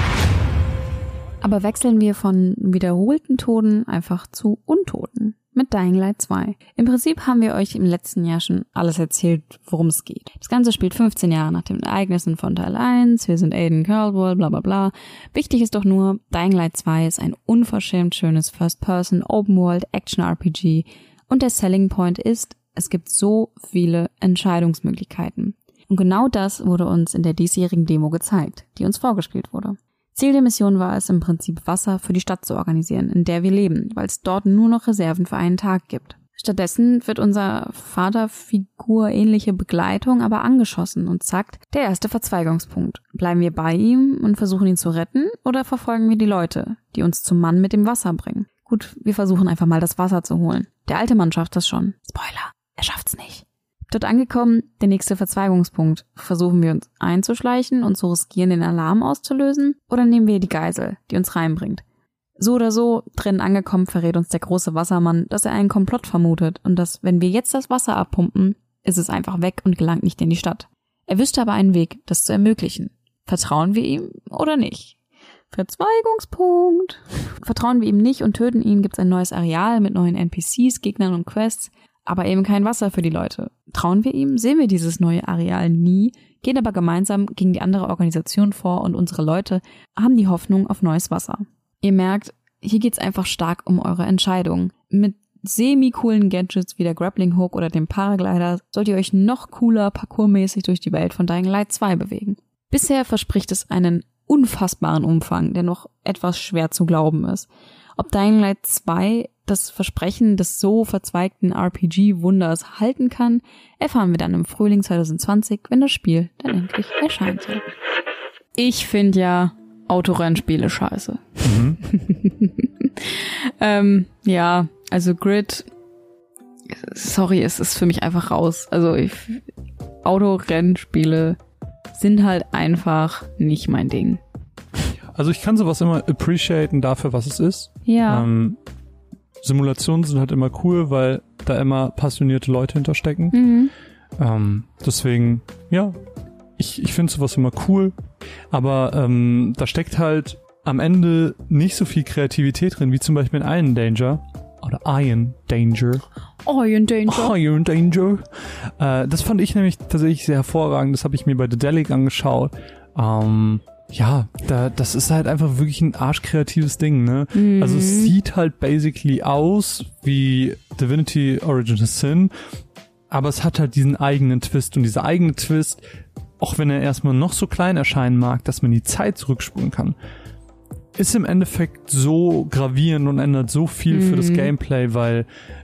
Aber wechseln wir von wiederholten Toten einfach zu Untoten mit Dying Light 2. Im Prinzip haben wir euch im letzten Jahr schon alles erzählt, worum es geht. Das Ganze spielt 15 Jahre nach den Ereignissen von Teil 1, wir sind Aiden Caldwell, bla bla bla. Wichtig ist doch nur, Dying Light 2 ist ein unverschämt schönes First-Person, Open-World-Action-RPG und der Selling Point ist, es gibt so viele Entscheidungsmöglichkeiten. Und genau das wurde uns in der diesjährigen Demo gezeigt, die uns vorgespielt wurde. Ziel der Mission war es im Prinzip, Wasser für die Stadt zu organisieren, in der wir leben, weil es dort nur noch Reserven für einen Tag gibt. Stattdessen wird unser Vaterfigur-ähnliche Begleitung aber angeschossen und zack, der erste Verzweigungspunkt. Bleiben wir bei ihm und versuchen ihn zu retten oder verfolgen wir die Leute, die uns zum Mann mit dem Wasser bringen? Gut, wir versuchen einfach mal das Wasser zu holen. Der alte Mann schafft das schon. Spoiler, er schafft's nicht. Dort angekommen, der nächste Verzweigungspunkt. Versuchen wir uns einzuschleichen und zu riskieren, den Alarm auszulösen? Oder nehmen wir die Geisel, die uns reinbringt? So oder so, drinnen angekommen, verrät uns der große Wassermann, dass er einen Komplott vermutet und dass, wenn wir jetzt das Wasser abpumpen, ist es einfach weg und gelangt nicht in die Stadt. Er wüsste aber einen Weg, das zu ermöglichen. Vertrauen wir ihm oder nicht? Verzweigungspunkt. Vertrauen wir ihm nicht und töten ihn, gibt's ein neues Areal mit neuen NPCs, Gegnern und Quests, aber eben kein Wasser für die Leute. Trauen wir ihm, sehen wir dieses neue Areal nie, gehen aber gemeinsam gegen die andere Organisation vor und unsere Leute haben die Hoffnung auf neues Wasser. Ihr merkt, hier geht's einfach stark um eure Entscheidung. Mit semi-coolen Gadgets wie der Grappling Hook oder dem Paraglider sollt ihr euch noch cooler parkourmäßig durch die Welt von Dying Light 2 bewegen. Bisher verspricht es einen unfassbaren Umfang, der noch etwas schwer zu glauben ist. Ob Dying Light 2 das Versprechen des so verzweigten RPG-Wunders halten kann, erfahren wir dann im Frühling 2020, wenn das Spiel dann endlich erscheinen soll. Ich finde ja Autorennspiele scheiße. Ja, also Grid, sorry, es ist für mich einfach raus. Also Autorennspiele sind halt einfach nicht mein Ding. Also ich kann sowas immer appreciaten dafür, was es ist. Ja. Simulationen sind halt immer cool, weil da immer passionierte Leute hinterstecken. Deswegen, ja, ich finde sowas immer cool. Aber da steckt halt am Ende nicht so viel Kreativität drin, wie zum Beispiel in Iron Danger. Oder Iron Danger. Iron Danger. Iron Danger. Das fand ich nämlich tatsächlich sehr hervorragend. Das habe ich mir bei Daedalic angeschaut. Ja, das ist halt einfach wirklich ein arschkreatives Ding, ne? Also es sieht halt basically aus wie Divinity Original Sin, aber es hat halt diesen eigenen Twist und dieser eigene Twist, auch wenn er erstmal noch so klein erscheinen mag, dass man die Zeit zurückspulen kann, ist im Endeffekt so gravierend und ändert so viel für das Gameplay, weil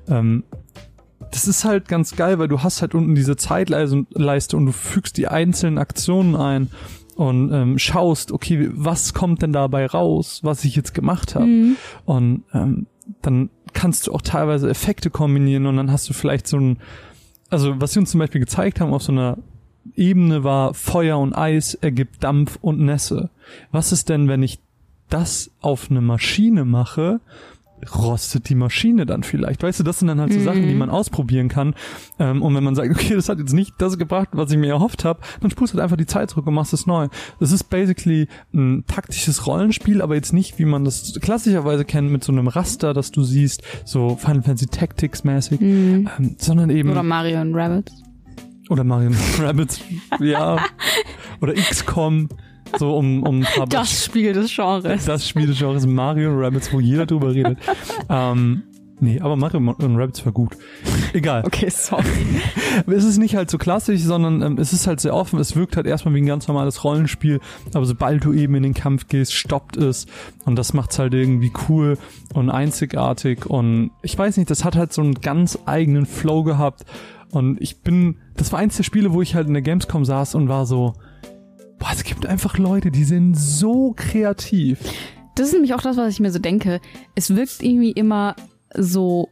das ist halt ganz geil, weil du hast halt unten diese Zeitleiste und du fügst die einzelnen Aktionen ein und schaust, okay, was kommt denn dabei raus, was ich jetzt gemacht habe. Und dann kannst du auch teilweise Effekte kombinieren und dann hast du vielleicht so ein, also was sie uns zum Beispiel gezeigt haben auf so einer Ebene war, Feuer und Eis ergibt Dampf und Nässe. Was ist denn, wenn ich das auf eine Maschine mache, rostet die Maschine dann vielleicht. Weißt du, das sind dann halt so Sachen, die man ausprobieren kann. Und wenn man sagt, okay, das hat jetzt nicht das gebracht, was ich mir erhofft habe, dann spulst du halt einfach die Zeit zurück und machst es neu. Das ist basically ein taktisches Rollenspiel, aber jetzt nicht, wie man das klassischerweise kennt, mit so einem Raster, das du siehst, so Final Fantasy Tactics mäßig, sondern eben... Oder Mario & Rabbids. Oder Mario & Rabbids, ja. Oder XCOM. So um ein paar das Spiel des Genres. Das Spiel des Genres Mario & Rabbids, wo jeder drüber redet. Nee, aber Mario & Rabbids war gut. Egal. Okay, sorry. Es ist nicht halt so klassisch, sondern es ist halt sehr offen. Es wirkt halt erstmal wie ein ganz normales Rollenspiel, aber sobald du eben in den Kampf gehst, stoppt es und das macht's halt irgendwie cool und einzigartig und ich weiß nicht, das hat halt so einen ganz eigenen Flow gehabt und das war eins der Spiele, wo ich halt in der Gamescom saß und war so, boah, es gibt einfach Leute, die sind so kreativ. Das ist nämlich auch das, was ich mir so denke. Es wirkt irgendwie immer so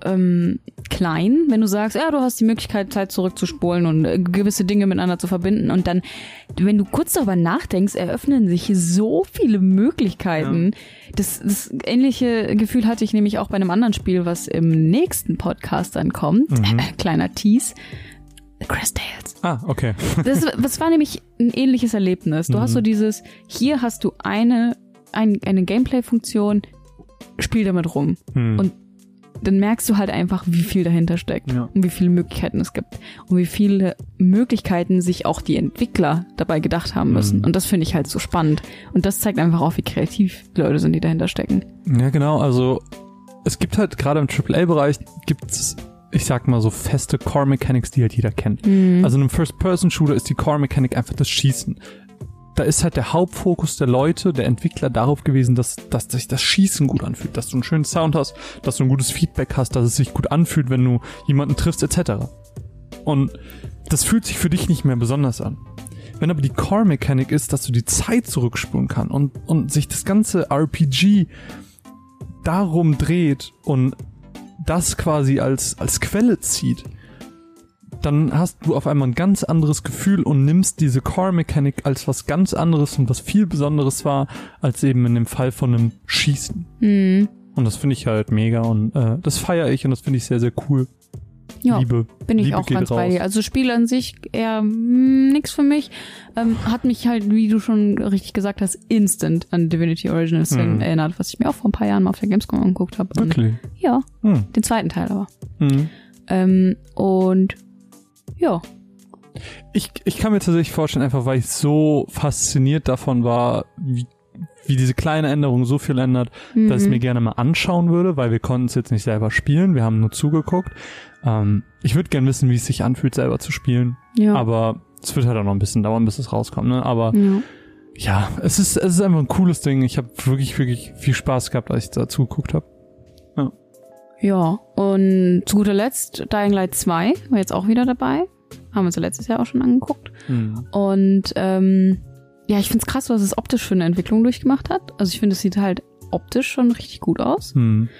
klein, wenn du sagst, ja, du hast die Möglichkeit, Zeit zurückzuspulen und gewisse Dinge miteinander zu verbinden. Und dann, wenn du kurz darüber nachdenkst, eröffnen sich so viele Möglichkeiten. Ja. Das ähnliche Gefühl hatte ich nämlich auch bei einem anderen Spiel, was im nächsten Podcast dann kommt. Kleiner Tease. Crest Tales. Ah, okay. Das war nämlich ein ähnliches Erlebnis. Du hast so dieses, hier hast du eine Gameplay-Funktion, spiel damit rum. Und dann merkst du halt einfach, wie viel dahinter steckt und wie viele Möglichkeiten es gibt und wie viele Möglichkeiten sich auch die Entwickler dabei gedacht haben müssen. Und das finde ich halt so spannend. Und das zeigt einfach auch, wie kreativ die Leute sind, die dahinter stecken. Ja, genau. Also es gibt halt gerade im AAA-Bereich gibt's, ich sag mal so feste Core-Mechanics, die halt jeder kennt. Also in einem First-Person-Shooter ist die Core-Mechanik einfach das Schießen. Da ist halt der Hauptfokus der Leute, der Entwickler darauf gewesen, dass sich das Schießen gut anfühlt, dass du einen schönen Sound hast, dass du ein gutes Feedback hast, dass es sich gut anfühlt, wenn du jemanden triffst, etc. Und das fühlt sich für dich nicht mehr besonders an. Wenn aber die Core-Mechanik ist, dass du die Zeit zurückspulen kannst und sich das ganze RPG darum dreht und das quasi als Quelle zieht, dann hast du auf einmal ein ganz anderes Gefühl und nimmst diese Core-Mechanik als was ganz anderes und was viel Besonderes war, als eben in dem Fall von einem Schießen. Und das finde ich halt mega und das feiere ich und das finde ich sehr, sehr cool. Ja, Liebe auch geht ganz raus. bei dir. Also Spiel an sich eher nix für mich. Hat mich halt, wie du schon richtig gesagt hast, instant an Divinity Original Sin erinnert, was ich mir auch vor ein paar Jahren mal auf der Gamescom angeguckt habe. Wirklich? Ja, den zweiten Teil aber. Und ja. Ich kann mir tatsächlich vorstellen, einfach weil ich so fasziniert davon war, wie wie diese kleine Änderung so viel ändert, dass ich mir gerne mal anschauen würde, weil wir konnten es jetzt nicht selber spielen, wir haben nur zugeguckt. Ich würde gerne wissen, wie es sich anfühlt, selber zu spielen. Ja. Aber es wird halt auch noch ein bisschen dauern, bis es rauskommt, ne? Aber ja, es ist einfach ein cooles Ding. Ich habe wirklich, wirklich viel Spaß gehabt, als ich da zugeguckt habe. Ja, und zu guter Letzt Dying Light 2 war jetzt auch wieder dabei. Haben wir uns ja letztes Jahr auch schon angeguckt. Und ja, ich find's krass, was es optisch für eine Entwicklung durchgemacht hat. Also ich finde, es sieht halt optisch schon richtig gut aus.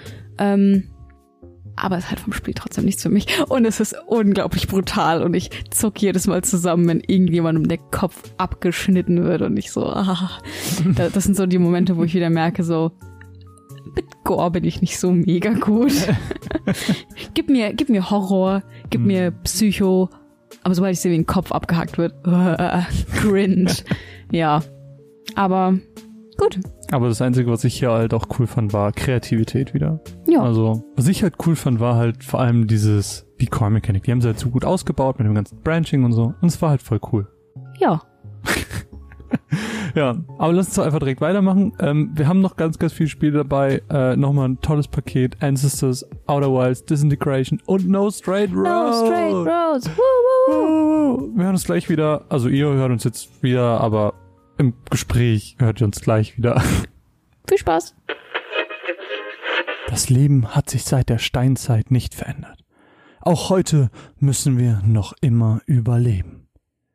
Aber es ist halt vom Spiel trotzdem nichts für mich. Und es ist unglaublich brutal und ich zuck jedes Mal zusammen, wenn irgendjemandem der Kopf abgeschnitten wird und ich so, das sind so die Momente, wo ich wieder merke, so, mit Gore bin ich nicht so mega gut. Gib mir Horror, gib mir Psycho, aber sobald ich sehe, wie ein Kopf abgehackt wird, cringe. Ja, aber gut. Aber das Einzige, was ich hier halt auch cool fand, war Kreativität wieder. Ja. Also, was ich halt cool fand, war halt vor allem die Core-Mechanik. Die haben sie halt so gut ausgebaut mit dem ganzen Branching und so. Und es war halt voll cool. Ja. Ja, aber lass uns doch einfach direkt weitermachen. Wir haben noch ganz, ganz viele Spiele dabei. Nochmal ein tolles Paket. Ancestors, Outer Wilds, Disintegration und No Straight Roads. No Straight Roads. Woo, woo. Wir hören uns gleich wieder. Also ihr hört uns jetzt wieder, aber im Gespräch hört ihr uns gleich wieder. Viel Spaß. Das Leben hat sich seit der Steinzeit nicht verändert. Auch heute müssen wir noch immer überleben.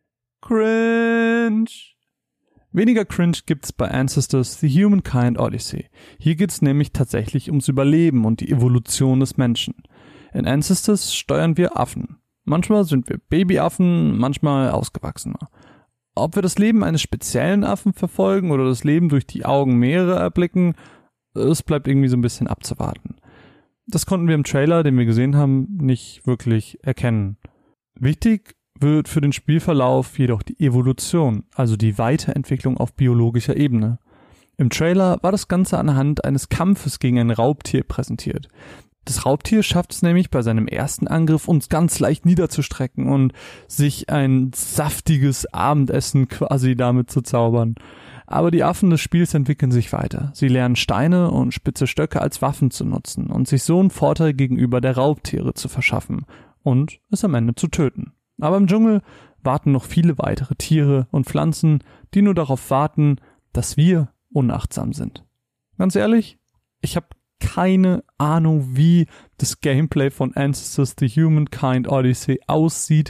Cringe. Weniger Cringe gibt's bei Ancestors The Humankind Odyssey. Hier geht's nämlich tatsächlich ums Überleben und die Evolution des Menschen. In Ancestors steuern wir Affen. Manchmal sind wir Babyaffen, manchmal ausgewachsener. Ob wir das Leben eines speziellen Affen verfolgen oder das Leben durch die Augen mehrerer erblicken, es bleibt irgendwie so ein bisschen abzuwarten. Das konnten wir im Trailer, den wir gesehen haben, nicht wirklich erkennen. Wichtig wird für den Spielverlauf jedoch die Evolution, also die Weiterentwicklung auf biologischer Ebene. Im Trailer war das Ganze anhand eines Kampfes gegen ein Raubtier präsentiert. Das Raubtier schafft es nämlich bei seinem ersten Angriff, uns ganz leicht niederzustrecken und sich ein saftiges Abendessen quasi damit zu zaubern. Aber die Affen des Spiels entwickeln sich weiter. Sie lernen Steine und spitze Stöcke als Waffen zu nutzen und sich so einen Vorteil gegenüber der Raubtiere zu verschaffen und es am Ende zu töten. Aber im Dschungel warten noch viele weitere Tiere und Pflanzen, die nur darauf warten, dass wir unachtsam sind. Ganz ehrlich, ich habe keine Ahnung, wie das Gameplay von Ancestors The Humankind Odyssey aussieht,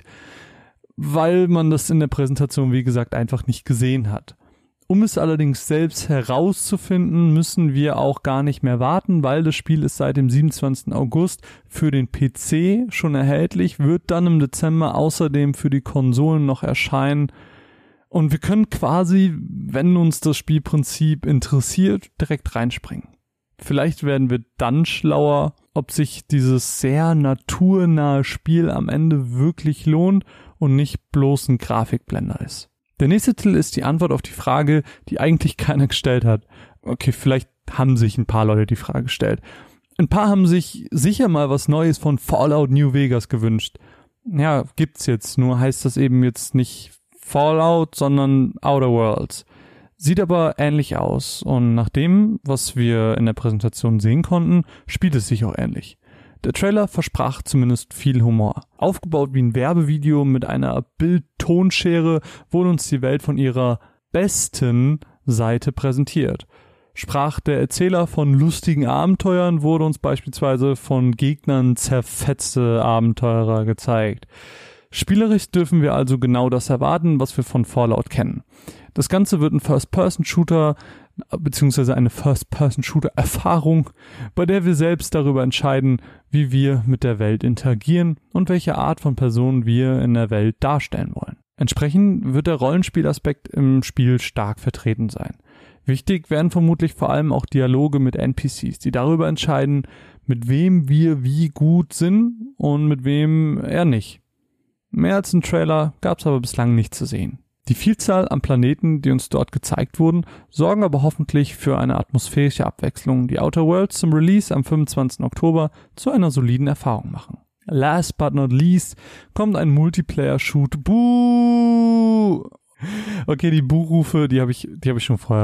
weil man das in der Präsentation, wie gesagt, einfach nicht gesehen hat. Um es allerdings selbst herauszufinden, müssen wir auch gar nicht mehr warten, weil das Spiel ist seit dem 27. August für den PC schon erhältlich, wird dann im Dezember außerdem für die Konsolen noch erscheinen. Und wir können quasi, wenn uns das Spielprinzip interessiert, direkt reinspringen. Vielleicht werden wir dann schlauer, ob sich dieses sehr naturnahe Spiel am Ende wirklich lohnt und nicht bloß ein Grafikblender ist. Der nächste Titel ist die Antwort auf die Frage, die eigentlich keiner gestellt hat. Okay, vielleicht haben sich ein paar Leute die Frage gestellt. Ein paar haben sich sicher mal was Neues von Fallout New Vegas gewünscht. Ja, gibt's jetzt, nur heißt das eben jetzt nicht Fallout, sondern Outer Worlds. Sieht aber ähnlich aus und nach dem, was wir in der Präsentation sehen konnten, spielt es sich auch ähnlich. Der Trailer versprach zumindest viel Humor. Aufgebaut wie ein Werbevideo mit einer Bild-Tonschere wurde uns die Welt von ihrer besten Seite präsentiert. Sprach der Erzähler von lustigen Abenteuern, wurde uns beispielsweise von Gegnern zerfetzte Abenteurer gezeigt. Spielerisch dürfen wir also genau das erwarten, was wir von Fallout kennen. Das Ganze wird ein First-Person-Shooter beziehungsweise eine First-Person-Shooter-Erfahrung, bei der wir selbst darüber entscheiden, wie wir mit der Welt interagieren und welche Art von Person wir in der Welt darstellen wollen. Entsprechend wird der Rollenspielaspekt im Spiel stark vertreten sein. Wichtig werden vermutlich vor allem auch Dialoge mit NPCs, die darüber entscheiden, mit wem wir wie gut sind und mit wem eher nicht. Mehr als ein Trailer gab es aber bislang nicht zu sehen. Die Vielzahl an Planeten, die uns dort gezeigt wurden, sorgen aber hoffentlich für eine atmosphärische Abwechslung, die Outer Worlds zum Release am 25. Oktober zu einer soliden Erfahrung machen. Last but not least kommt ein Multiplayer-Shoot. Buh! Okay, die Buhrufe, die hab ich schon vorher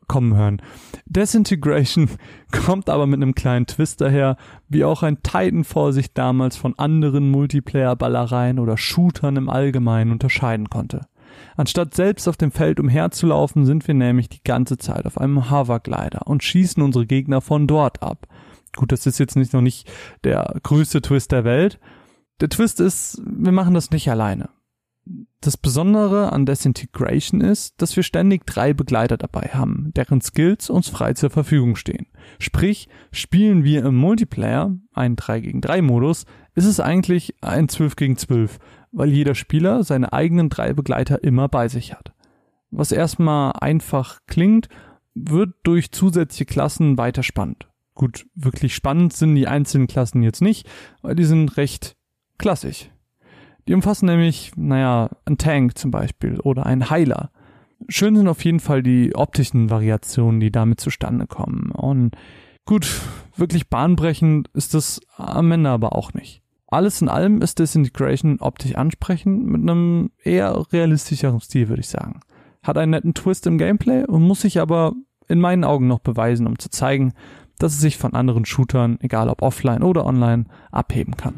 kommen hören. Disintegration kommt aber mit einem kleinen Twist daher, wie auch ein Titanfall sich damals von anderen Multiplayer-Ballereien oder Shootern im Allgemeinen unterscheiden konnte. Anstatt selbst auf dem Feld umherzulaufen, sind wir nämlich die ganze Zeit auf einem Hoverglider und schießen unsere Gegner von dort ab. Gut, das ist jetzt noch nicht der größte Twist der Welt. Der Twist ist, wir machen das nicht alleine. Das Besondere an Disintegration ist, dass wir ständig 3 Begleiter dabei haben, deren Skills uns frei zur Verfügung stehen. Sprich, spielen wir im Multiplayer, einen 3-gegen-3-Modus, ist es eigentlich ein 12-gegen-12, weil jeder Spieler seine eigenen 3 Begleiter immer bei sich hat. Was erstmal einfach klingt, wird durch zusätzliche Klassen weiter spannend. Gut, wirklich spannend sind die einzelnen Klassen jetzt nicht, weil die sind recht klassisch. Die umfassen nämlich, einen Tank zum Beispiel oder einen Heiler. Schön sind auf jeden Fall die optischen Variationen, die damit zustande kommen. Und gut, wirklich bahnbrechend ist das am Ende aber auch nicht. Alles in allem ist Disintegration optisch ansprechend mit einem eher realistischeren Stil, würde ich sagen. Hat einen netten Twist im Gameplay und muss sich aber in meinen Augen noch beweisen, um zu zeigen, dass es sich von anderen Shootern, egal ob offline oder online, abheben kann.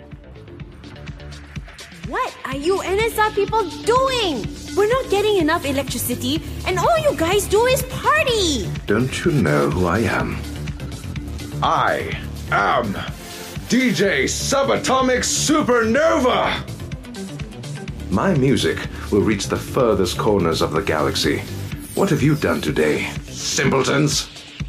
What are you NSR people doing? We're not getting enough electricity, and all you guys do is party! Don't you know who I am? I am DJ Subatomic Supernova! My music will reach the furthest corners of the galaxy. What have you done today, simpletons?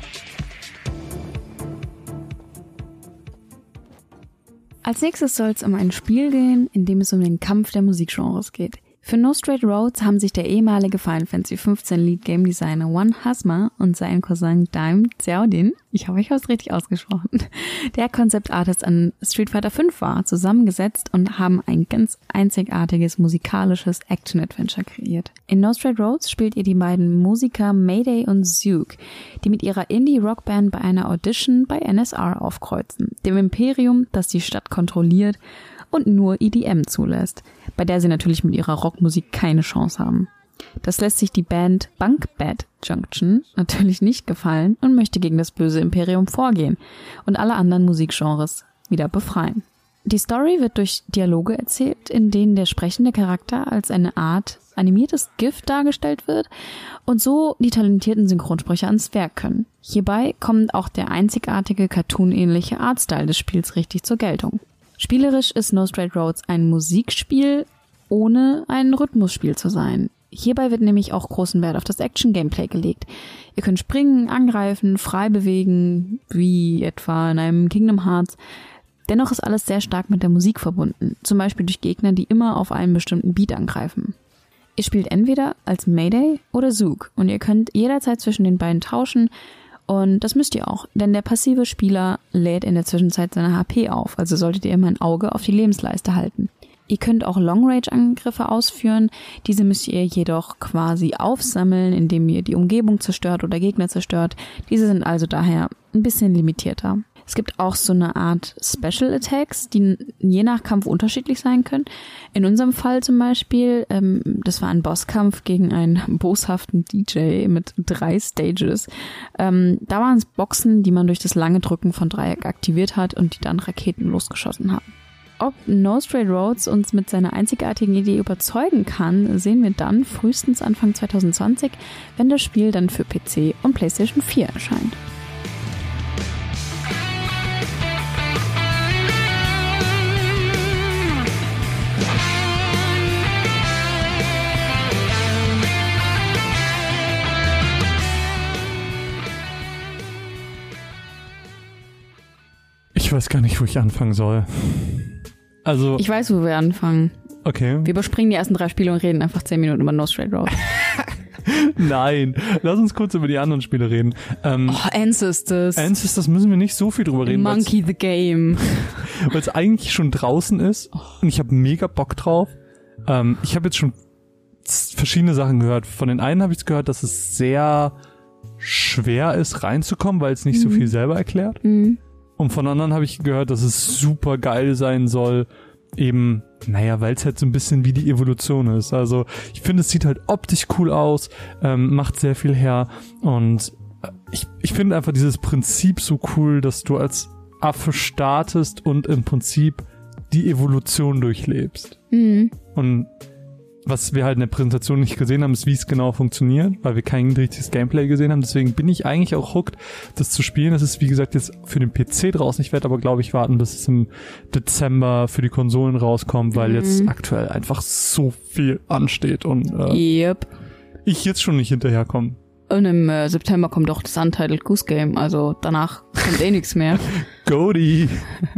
Als nächstes soll es um ein Spiel gehen, in dem es um den Kampf der Musikgenres geht. Für No Straight Roads haben sich der ehemalige Final Fantasy 15 Lead Game Designer One Hasma und sein Cousin Daim Xiaodin, ich hoffe, ich habe es richtig ausgesprochen, der Concept Artist an Street Fighter V war, zusammengesetzt und haben ein ganz einzigartiges musikalisches Action-Adventure kreiert. In No Straight Roads spielt ihr die beiden Musiker Mayday und Zook, die mit ihrer Indie-Rockband bei einer Audition bei NSR aufkreuzen, dem Imperium, das die Stadt kontrolliert und nur EDM zulässt, bei der sie natürlich mit ihrer Rockmusik keine Chance haben. Das lässt sich die Band Bunk Bed Junction natürlich nicht gefallen und möchte gegen das böse Imperium vorgehen und alle anderen Musikgenres wieder befreien. Die Story wird durch Dialoge erzählt, in denen der sprechende Charakter als eine Art animiertes GIF dargestellt wird und so die talentierten Synchronsprecher ans Werk können. Hierbei kommt auch der einzigartige cartoonähnliche Artstyle des Spiels richtig zur Geltung. Spielerisch ist No Straight Roads ein Musikspiel, ohne ein Rhythmusspiel zu sein. Hierbei wird nämlich auch großen Wert auf das Action-Gameplay gelegt. Ihr könnt springen, angreifen, frei bewegen, wie etwa in einem Kingdom Hearts. Dennoch ist alles sehr stark mit der Musik verbunden, zum Beispiel durch Gegner, die immer auf einen bestimmten Beat angreifen. Ihr spielt entweder als Mayday oder Zook und ihr könnt jederzeit zwischen den beiden tauschen. Und das müsst ihr auch, denn der passive Spieler lädt in der Zwischenzeit seine HP auf, also solltet ihr immer ein Auge auf die Lebensleiste halten. Ihr könnt auch Long-Range-Angriffe ausführen, diese müsst ihr jedoch quasi aufsammeln, indem ihr die Umgebung zerstört oder Gegner zerstört. Diese sind also daher ein bisschen limitierter. Es gibt auch so eine Art Special Attacks, die je nach Kampf unterschiedlich sein können. In unserem Fall zum Beispiel, das war ein Bosskampf gegen einen boshaften DJ mit 3 Stages. Da waren es Boxen, die man durch das lange Drücken von Dreieck aktiviert hat und die dann Raketen losgeschossen haben. Ob No Straight Roads uns mit seiner einzigartigen Idee überzeugen kann, sehen wir dann frühestens Anfang 2020, wenn das Spiel dann für PC und PlayStation 4 erscheint. Ich weiß gar nicht, wo ich anfangen soll. Also. Ich weiß, wo wir anfangen. Okay. Wir überspringen die ersten 3 Spiele und reden einfach 10 Minuten über No Straight Roads. Nein, lass uns kurz über die anderen Spiele reden. Ancestors. Ancestors müssen wir nicht so viel drüber reden. Monkey the Game. Weil es eigentlich schon draußen ist und ich habe mega Bock drauf. Ich habe jetzt schon verschiedene Sachen gehört. Von den einen habe ich gehört, dass es sehr schwer ist, reinzukommen, weil es nicht so viel selber erklärt. Mhm. Und von anderen habe ich gehört, dass es super geil sein soll, eben, weil es halt so ein bisschen wie die Evolution ist. Also ich finde, es sieht halt optisch cool aus, macht sehr viel her und ich finde einfach dieses Prinzip so cool, dass du als Affe startest und im Prinzip die Evolution durchlebst. Mhm. Und was wir halt in der Präsentation nicht gesehen haben, ist, wie es genau funktioniert, weil wir kein richtiges Gameplay gesehen haben. Deswegen bin ich eigentlich auch hooked, das zu spielen. Es ist, wie gesagt, jetzt für den PC draußen. Ich werde aber, glaube ich, warten, bis es im Dezember für die Konsolen rauskommt, weil jetzt aktuell einfach so viel ansteht und Yep. ich jetzt schon nicht hinterherkomme. Und im September kommt auch das Untitled Goose Game, also danach kommt nichts mehr. Goaty!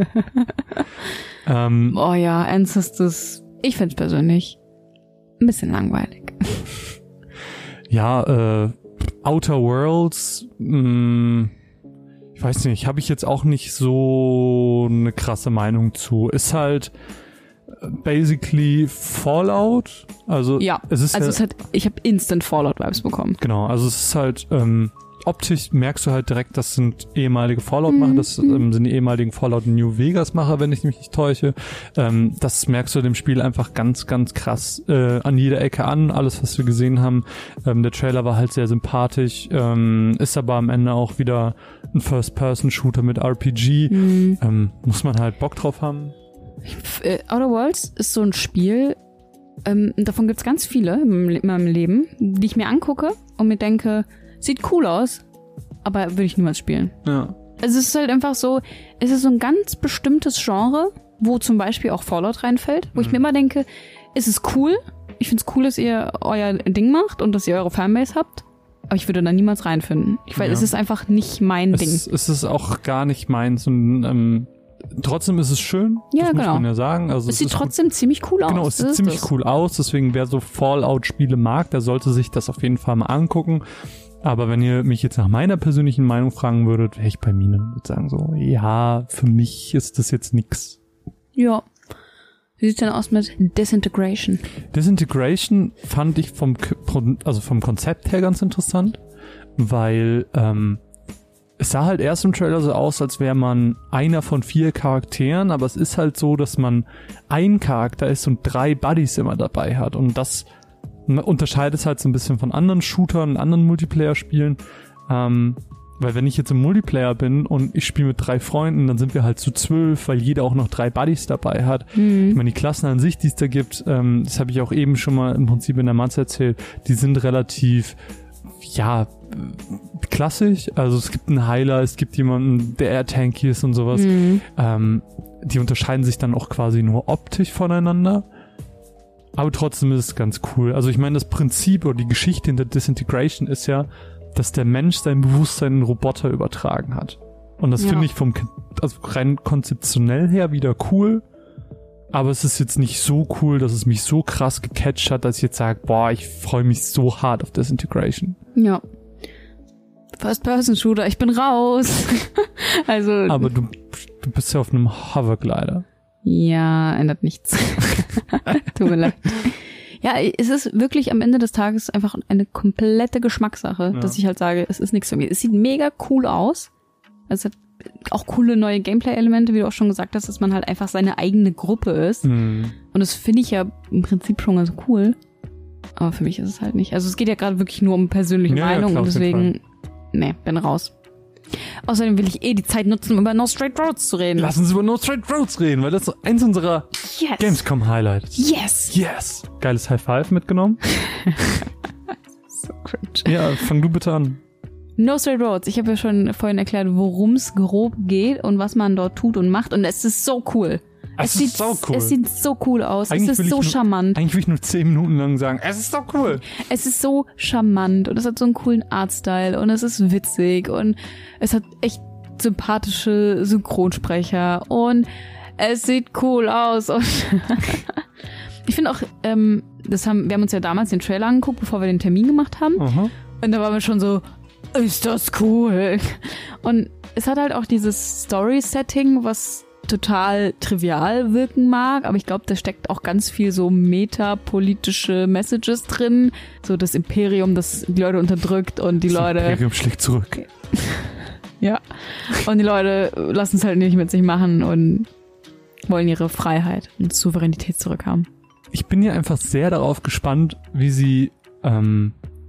Oh ja, Ancestors, ich find's persönlich ein bisschen langweilig. Ja, Outer Worlds, ich weiß nicht, habe ich jetzt auch nicht so eine krasse Meinung zu. Ist halt basically Fallout. Also Ja, es ist also halt, ich habe Instant Fallout-Vibes bekommen. genau, also es ist halt optisch merkst du halt direkt, das sind ehemalige Fallout-Macher, das sind die ehemaligen Fallout New Vegas-Macher, wenn ich mich nicht täusche. Das merkst du dem Spiel einfach ganz, ganz krass an jeder Ecke an, alles, was wir gesehen haben. Der Trailer war halt sehr sympathisch, ist aber am Ende auch wieder ein First-Person-Shooter mit RPG. Muss man halt Bock drauf haben. Outer Worlds ist so ein Spiel, davon gibt's ganz viele in meinem Leben, die ich mir angucke und mir denke, sieht cool aus, aber würde ich niemals spielen. Ja. Also es ist halt einfach so, es ist so ein ganz bestimmtes Genre, wo zum Beispiel auch Fallout reinfällt, wo ich mir immer denke, es ist cool, ich find's cool, dass ihr euer Ding macht und dass ihr eure Fanbase habt, aber ich würde da niemals reinfinden. Ich weiß, es ist einfach nicht mein Ding. Es ist auch gar nicht meins und trotzdem ist es schön, Ja, das muss genau. man ja sagen. Also Es sieht ist trotzdem ziemlich cool aus. Genau, es Das sieht ist ziemlich das. cool aus, deswegen wer so Fallout-Spiele mag, der sollte sich das auf jeden Fall mal angucken. Aber wenn ihr mich jetzt nach meiner persönlichen Meinung fragen würdet, wäre ich bei Mine und würde sagen so, ja, für mich ist das jetzt nix. Ja. Wie sieht's denn aus mit Disintegration? Disintegration fand ich vom Konzept her ganz interessant, weil es sah halt erst im Trailer so aus, als wäre man einer von 4 Charakteren, aber es ist halt so, dass man ein Charakter ist und 3 Buddies immer dabei hat und das unterscheidet es halt so ein bisschen von anderen Shootern, anderen Multiplayer-Spielen, weil wenn ich jetzt im Multiplayer bin und ich spiele mit 3 Freunden, dann sind wir halt zu 12, weil jeder auch noch 3 Buddies dabei hat. Ich meine, die Klassen an sich, die es da gibt, das habe ich auch eben schon mal im Prinzip in der Matze erzählt, die sind relativ, ja, klassisch. Also es gibt einen Heiler, es gibt jemanden, der eher tanky ist und sowas. Die unterscheiden sich dann auch quasi nur optisch voneinander. Aber trotzdem ist es ganz cool. Also ich meine, das Prinzip oder die Geschichte hinter Disintegration ist ja, dass der Mensch sein Bewusstsein in Roboter übertragen hat. Und das finde ich also rein konzeptionell her wieder cool. Aber es ist jetzt nicht so cool, dass es mich so krass gecatcht hat, dass ich jetzt sage, boah, ich freue mich so hart auf Disintegration. Ja. First-Person-Shooter, ich bin raus. Also. Aber du bist ja auf einem Hoverglider. Ja, ändert nichts. Tut mir leid. Ja, es ist wirklich am Ende des Tages einfach eine komplette Geschmackssache, dass ich halt sage, es ist nichts für mich. Es sieht mega cool aus. Es hat auch coole neue Gameplay-Elemente, wie du auch schon gesagt hast, dass man halt einfach seine eigene Gruppe ist. Und das finde ich ja im Prinzip schon ganz cool. Aber für mich ist es halt nicht. Also es geht ja gerade wirklich nur um persönliche Meinung klar, und deswegen, bin raus. Außerdem will ich die Zeit nutzen, um über No Straight Roads zu reden. Lass uns über No Straight Roads reden, weil das ist eins unserer Gamescom-Highlights. Yes! Yes! Geiles High Five mitgenommen. So cringe. Ja, fang du bitte an. No Straight Roads. Ich habe ja schon vorhin erklärt, worum es grob geht und was man dort tut und macht. Und es ist so cool. Es sieht so cool aus. Eigentlich es ist so charmant. Eigentlich will ich nur 10 Minuten lang sagen, es ist so cool. Es ist so charmant und es hat so einen coolen Artstyle und es ist witzig und es hat echt sympathische Synchronsprecher und es sieht cool aus. Und ich finde auch, wir haben uns ja damals den Trailer angeguckt, bevor wir den Termin gemacht haben. Und da waren wir schon so, ist das cool. Und es hat halt auch dieses Story-Setting, was total trivial wirken mag, aber ich glaube, da steckt auch ganz viel so metapolitische Messages drin. So das Imperium, das die Leute unterdrückt und die Leute... Das Imperium schlägt zurück. Ja. Und die Leute lassen es halt nicht mit sich machen und wollen ihre Freiheit und Souveränität zurückhaben. Ich bin ja einfach sehr darauf gespannt, wie sie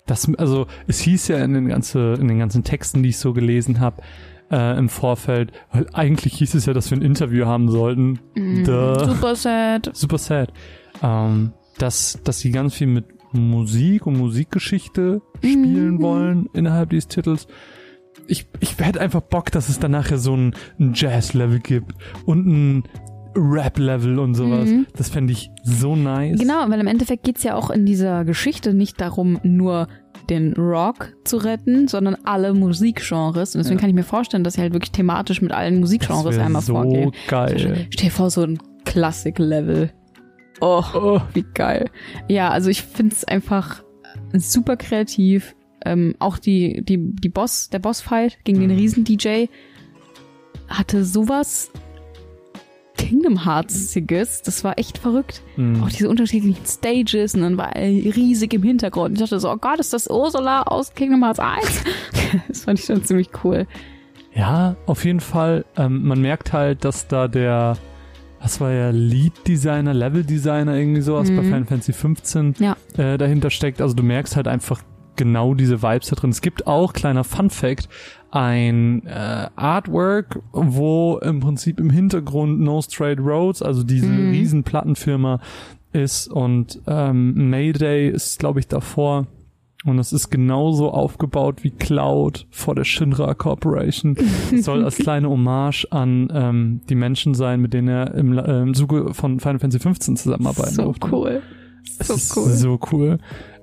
also es hieß ja in den ganzen Texten, die ich so gelesen habe, im Vorfeld, weil eigentlich hieß es ja, dass wir ein Interview haben sollten. Super sad. Super sad. Dass sie ganz viel mit Musik und Musikgeschichte spielen wollen innerhalb dieses Titels. Ich hätte einfach Bock, dass es dann nachher so ein Jazz-Level gibt und ein Rap-Level und sowas. Das fände ich so nice. Genau, weil im Endeffekt geht's ja auch in dieser Geschichte nicht darum, nur den Rock zu retten, sondern alle Musikgenres. Und deswegen kann ich mir vorstellen, dass sie halt wirklich thematisch mit allen Musikgenres einmal vorgehen. Geil. Stell dir vor, so ein Classic-Level. Oh, wie geil. Ja, also ich find's einfach super kreativ. Auch der Bossfight gegen den Riesen-DJ hatte sowas Kingdom Heartsiges. Das war echt verrückt. Auch diese unterschiedlichen Stages und dann war er riesig im Hintergrund. Ich dachte so, oh Gott, ist das Ursula aus Kingdom Hearts 1? Das fand ich schon ziemlich cool. Ja, auf jeden Fall. Man merkt halt, dass da was war ja, Lead-Designer, Level-Designer, irgendwie sowas bei Final Fantasy 15 dahinter steckt. Also du merkst halt einfach genau diese Vibes da drin. Es gibt auch, kleiner Fun-Fact, ein Artwork, wo im Prinzip im Hintergrund No Straight Roads, also diese riesen Plattenfirma ist und Mayday ist, glaube ich, davor. Und es ist genauso aufgebaut wie Cloud vor der Shinra Corporation. Es soll als kleine Hommage an die Menschen sein, mit denen er im Zuge von Final Fantasy 15 zusammenarbeiten durfte. Cool. So cool.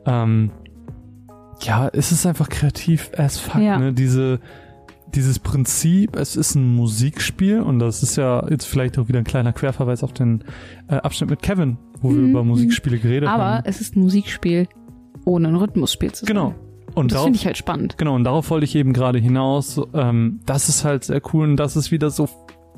Ja, es ist einfach kreativ as fuck, ne? Dieses Prinzip, es ist ein Musikspiel und das ist ja jetzt vielleicht auch wieder ein kleiner Querverweis auf den Abschnitt mit Kevin, wo wir über Musikspiele geredet haben. Aber es ist ein Musikspiel ohne ein Rhythmusspiel zu sein. Genau. Und das finde ich halt spannend. Genau, und darauf wollte ich eben gerade hinaus. Das ist halt sehr cool und das ist wieder so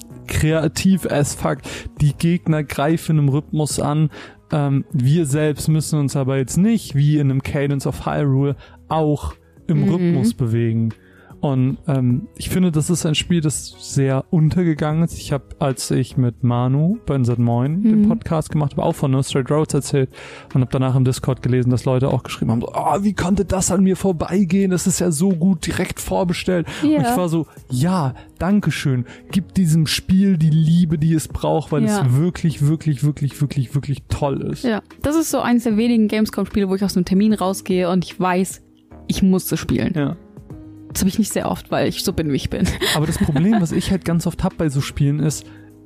kreativ as fuck. Die Gegner greifen im Rhythmus an. Wir selbst müssen uns aber jetzt nicht, wie in einem Cadence of Hyrule, auch im Rhythmus bewegen. Und ich finde, das ist ein Spiel, das sehr untergegangen ist. Ich habe, als ich mit Manu bei Insert Moin den Podcast gemacht habe, auch von No Straight Roads erzählt und habe danach im Discord gelesen, dass Leute auch geschrieben haben, so, wie konnte das an mir vorbeigehen? Das ist ja so gut direkt vorbestellt. Und ich war so, ja, dankeschön. Gib diesem Spiel die Liebe, die es braucht, weil es wirklich, wirklich, wirklich, wirklich, wirklich toll ist. Ja, das ist so eines der wenigen Gamescom-Spiele, wo ich aus einem Termin rausgehe und ich weiß, ich muss es spielen. Ja. Das habe ich nicht sehr oft, weil ich so bin, wie ich bin. Aber das Problem, was ich halt ganz oft habe bei so Spielen ist,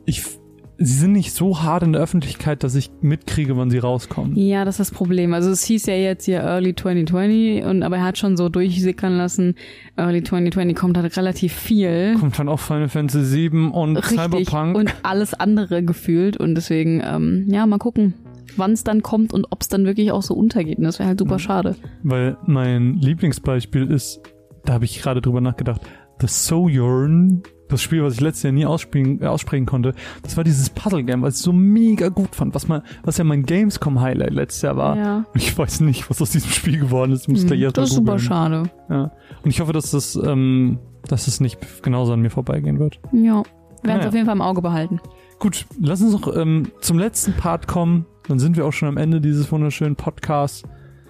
sie sind nicht so hart in der Öffentlichkeit, dass ich mitkriege, wann sie rauskommen. Ja, das ist das Problem. Also es hieß ja jetzt hier Early 2020, aber er hat schon so durchsickern lassen, Early 2020 kommt halt relativ viel. Kommt dann auch Final Fantasy 7 und richtig, Cyberpunk. Und alles andere gefühlt und deswegen, mal gucken, wann es dann kommt und ob es dann wirklich auch so untergeht. Und das wäre halt super schade. Weil mein Lieblingsbeispiel ist, da habe ich gerade drüber nachgedacht, The Sojourn, das Spiel, was ich letztes Jahr nie aussprechen konnte, das war dieses Puzzle-Game, was ich so mega gut fand, was ja mein Gamescom-Highlight letztes Jahr war. Ja. Und ich weiß nicht, was aus diesem Spiel geworden ist. Ich muss gleich erst mal das ist super schade. Ja. Und ich hoffe, dass es nicht genauso an mir vorbeigehen wird. Ja, werden es auf jeden Fall im Auge behalten. Gut, lass uns noch zum letzten Part kommen. Dann sind wir auch schon am Ende dieses wunderschönen Podcasts.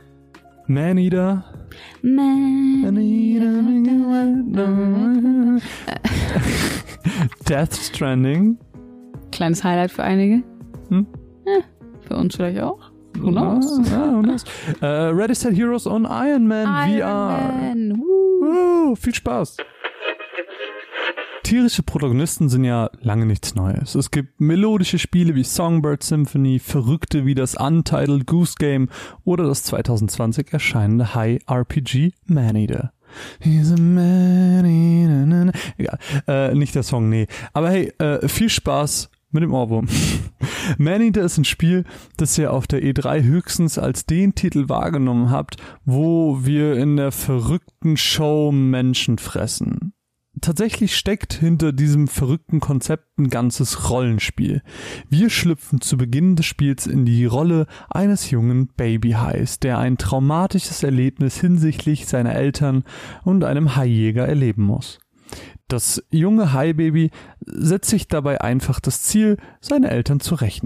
Maneater. Death Stranding. Kleines Highlight für einige. Für uns vielleicht auch. Who knows? Who knows? Ready Set Heroes on Iron Man VR. Viel Spaß. Tierische Protagonisten sind ja lange nichts Neues. Es gibt melodische Spiele wie Songbird Symphony, verrückte wie das Untitled Goose Game oder das 2020 erscheinende High-RPG Maneater. He's a Maneater. Egal, nicht der Song, nee. Aber hey, viel Spaß mit dem Ohrwurm. Maneater ist ein Spiel, das ihr auf der E3 höchstens als den Titel wahrgenommen habt, wo wir in der verrückten Show Menschen fressen. Tatsächlich steckt hinter diesem verrückten Konzept ein ganzes Rollenspiel. Wir schlüpfen zu Beginn des Spiels in die Rolle eines jungen Babyhais, der ein traumatisches Erlebnis hinsichtlich seiner Eltern und einem Haijäger erleben muss. Das junge Haibaby setzt sich dabei einfach das Ziel, seine Eltern zu rächen.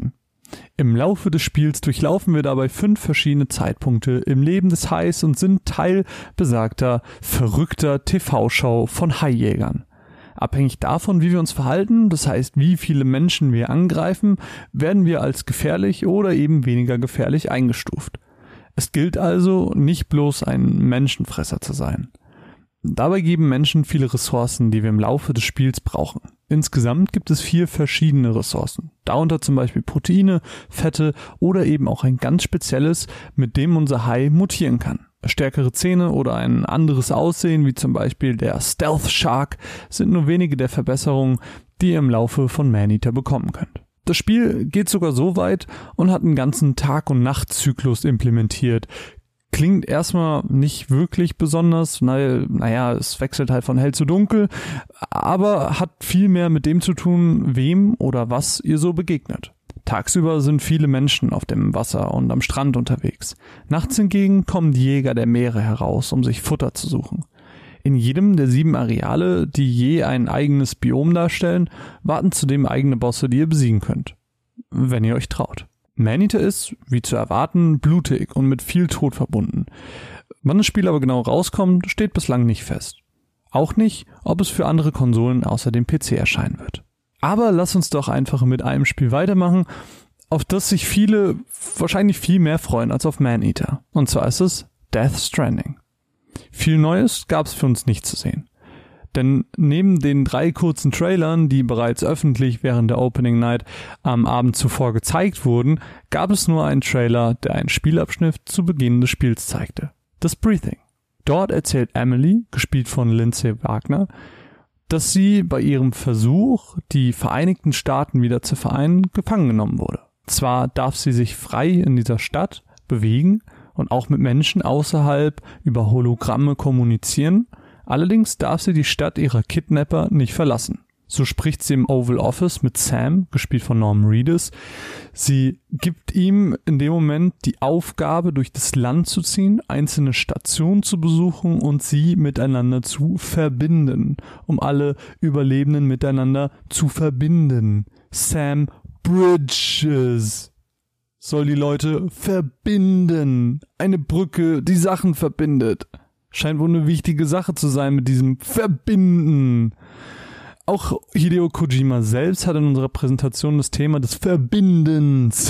Im Laufe des Spiels durchlaufen wir dabei 5 verschiedene Zeitpunkte im Leben des Hais und sind Teil besagter, verrückter TV-Show von Haijägern. Abhängig davon, wie wir uns verhalten, das heißt, wie viele Menschen wir angreifen, werden wir als gefährlich oder eben weniger gefährlich eingestuft. Es gilt also, nicht bloß ein Menschenfresser zu sein. Dabei geben Menschen viele Ressourcen, die wir im Laufe des Spiels brauchen. Insgesamt gibt es 4 verschiedene Ressourcen, darunter zum Beispiel Proteine, Fette oder eben auch ein ganz spezielles, mit dem unser Hai mutieren kann. Stärkere Zähne oder ein anderes Aussehen, wie zum Beispiel der Stealth Shark, sind nur wenige der Verbesserungen, die ihr im Laufe von Maneater bekommen könnt. Das Spiel geht sogar so weit und hat einen ganzen Tag- und Nachtzyklus implementiert. Klingt erstmal nicht wirklich besonders, weil, es wechselt halt von hell zu dunkel, aber hat viel mehr mit dem zu tun, wem oder was ihr so begegnet. Tagsüber sind viele Menschen auf dem Wasser und am Strand unterwegs. Nachts hingegen kommen die Jäger der Meere heraus, um sich Futter zu suchen. In jedem der 7 Areale, die je ein eigenes Biom darstellen, warten zudem eigene Bosse, die ihr besiegen könnt. Wenn ihr euch traut. Maneater ist, wie zu erwarten, blutig und mit viel Tod verbunden. Wann das Spiel aber genau rauskommt, steht bislang nicht fest. Auch nicht, ob es für andere Konsolen außer dem PC erscheinen wird. Aber lass uns doch einfach mit einem Spiel weitermachen, auf das sich viele wahrscheinlich viel mehr freuen als auf Maneater. Und zwar ist es Death Stranding. Viel Neues gab es für uns nicht zu sehen. Denn neben den 3 kurzen Trailern, die bereits öffentlich während der Opening Night am Abend zuvor gezeigt wurden, gab es nur einen Trailer, der einen Spielabschnitt zu Beginn des Spiels zeigte. Das Breathing. Dort erzählt Emily, gespielt von Lindsay Wagner, dass sie bei ihrem Versuch, die Vereinigten Staaten wieder zu vereinen, gefangen genommen wurde. Zwar darf sie sich frei in dieser Stadt bewegen und auch mit Menschen außerhalb über Hologramme kommunizieren, allerdings darf sie die Stadt ihrer Kidnapper nicht verlassen. So spricht sie im Oval Office mit Sam, gespielt von Norman Reedus. Sie gibt ihm in dem Moment die Aufgabe, durch das Land zu ziehen, einzelne Stationen zu besuchen und sie miteinander zu verbinden, um alle Überlebenden miteinander zu verbinden. Sam Bridges soll die Leute verbinden. Eine Brücke, die Sachen verbindet. Scheint wohl eine wichtige Sache zu sein mit diesem Verbinden. Auch Hideo Kojima selbst hat in unserer Präsentation das Thema des Verbindens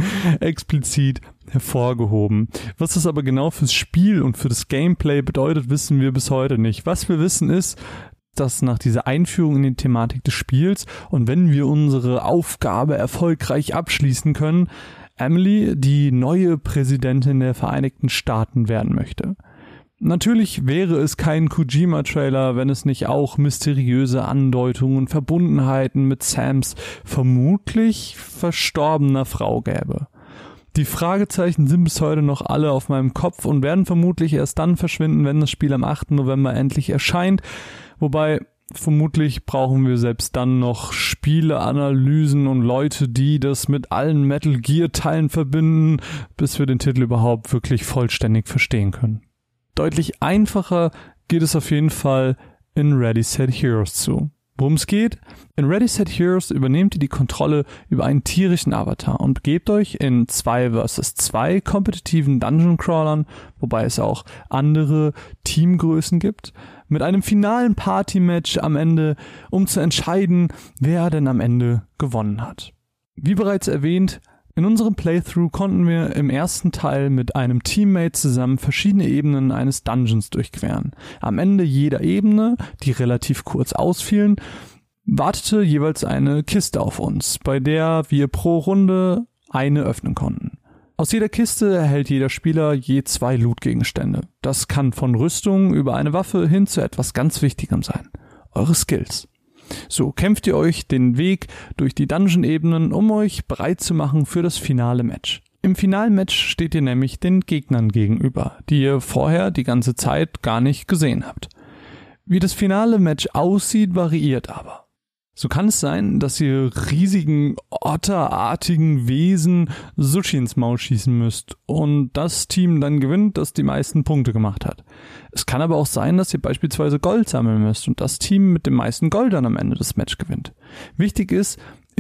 explizit hervorgehoben. Was das aber genau fürs Spiel und für das Gameplay bedeutet, wissen wir bis heute nicht. Was wir wissen ist, dass nach dieser Einführung in die Thematik des Spiels und wenn wir unsere Aufgabe erfolgreich abschließen können, Emily die neue Präsidentin der Vereinigten Staaten werden möchte. Natürlich wäre es kein Kojima-Trailer, wenn es nicht auch mysteriöse Andeutungen und Verbundenheiten mit Sams vermutlich verstorbener Frau gäbe. Die Fragezeichen sind bis heute noch alle auf meinem Kopf und werden vermutlich erst dann verschwinden, wenn das Spiel am 8. November endlich erscheint, wobei vermutlich brauchen wir selbst dann noch Spieleanalysen und Leute, die das mit allen Metal Gear Teilen verbinden, bis wir den Titel überhaupt wirklich vollständig verstehen können. Deutlich einfacher geht es auf jeden Fall in Ready Set Heroes zu. Worum es geht? In Ready Set Heroes übernehmt ihr die Kontrolle über einen tierischen Avatar und begebt euch in 2 vs 2 kompetitiven Dungeon Crawlern, wobei es auch andere Teamgrößen gibt, mit einem finalen Party-Match am Ende, um zu entscheiden, wer denn am Ende gewonnen hat. Wie bereits erwähnt, in unserem Playthrough konnten wir im ersten Teil mit einem Teammate zusammen verschiedene Ebenen eines Dungeons durchqueren. Am Ende jeder Ebene, die relativ kurz ausfielen, wartete jeweils eine Kiste auf uns, bei der wir pro Runde eine öffnen konnten. Aus jeder Kiste erhält jeder Spieler je 2 Loot-Gegenstände. Das kann von Rüstung über eine Waffe hin zu etwas ganz Wichtigem sein. Eure Skills. So kämpft ihr euch den Weg durch die Dungeon-Ebenen, um euch bereit zu machen für das finale Match. Im finalen Match steht ihr nämlich den Gegnern gegenüber, die ihr vorher die ganze Zeit gar nicht gesehen habt. Wie das finale Match aussieht, variiert aber. So kann es sein, dass ihr riesigen, otterartigen Wesen Sushi ins Maul schießen müsst und das Team dann gewinnt, das die meisten Punkte gemacht hat. Es kann aber auch sein, dass ihr beispielsweise Gold sammeln müsst und das Team mit dem meisten Gold dann am Ende des Match gewinnt. Wichtig ist,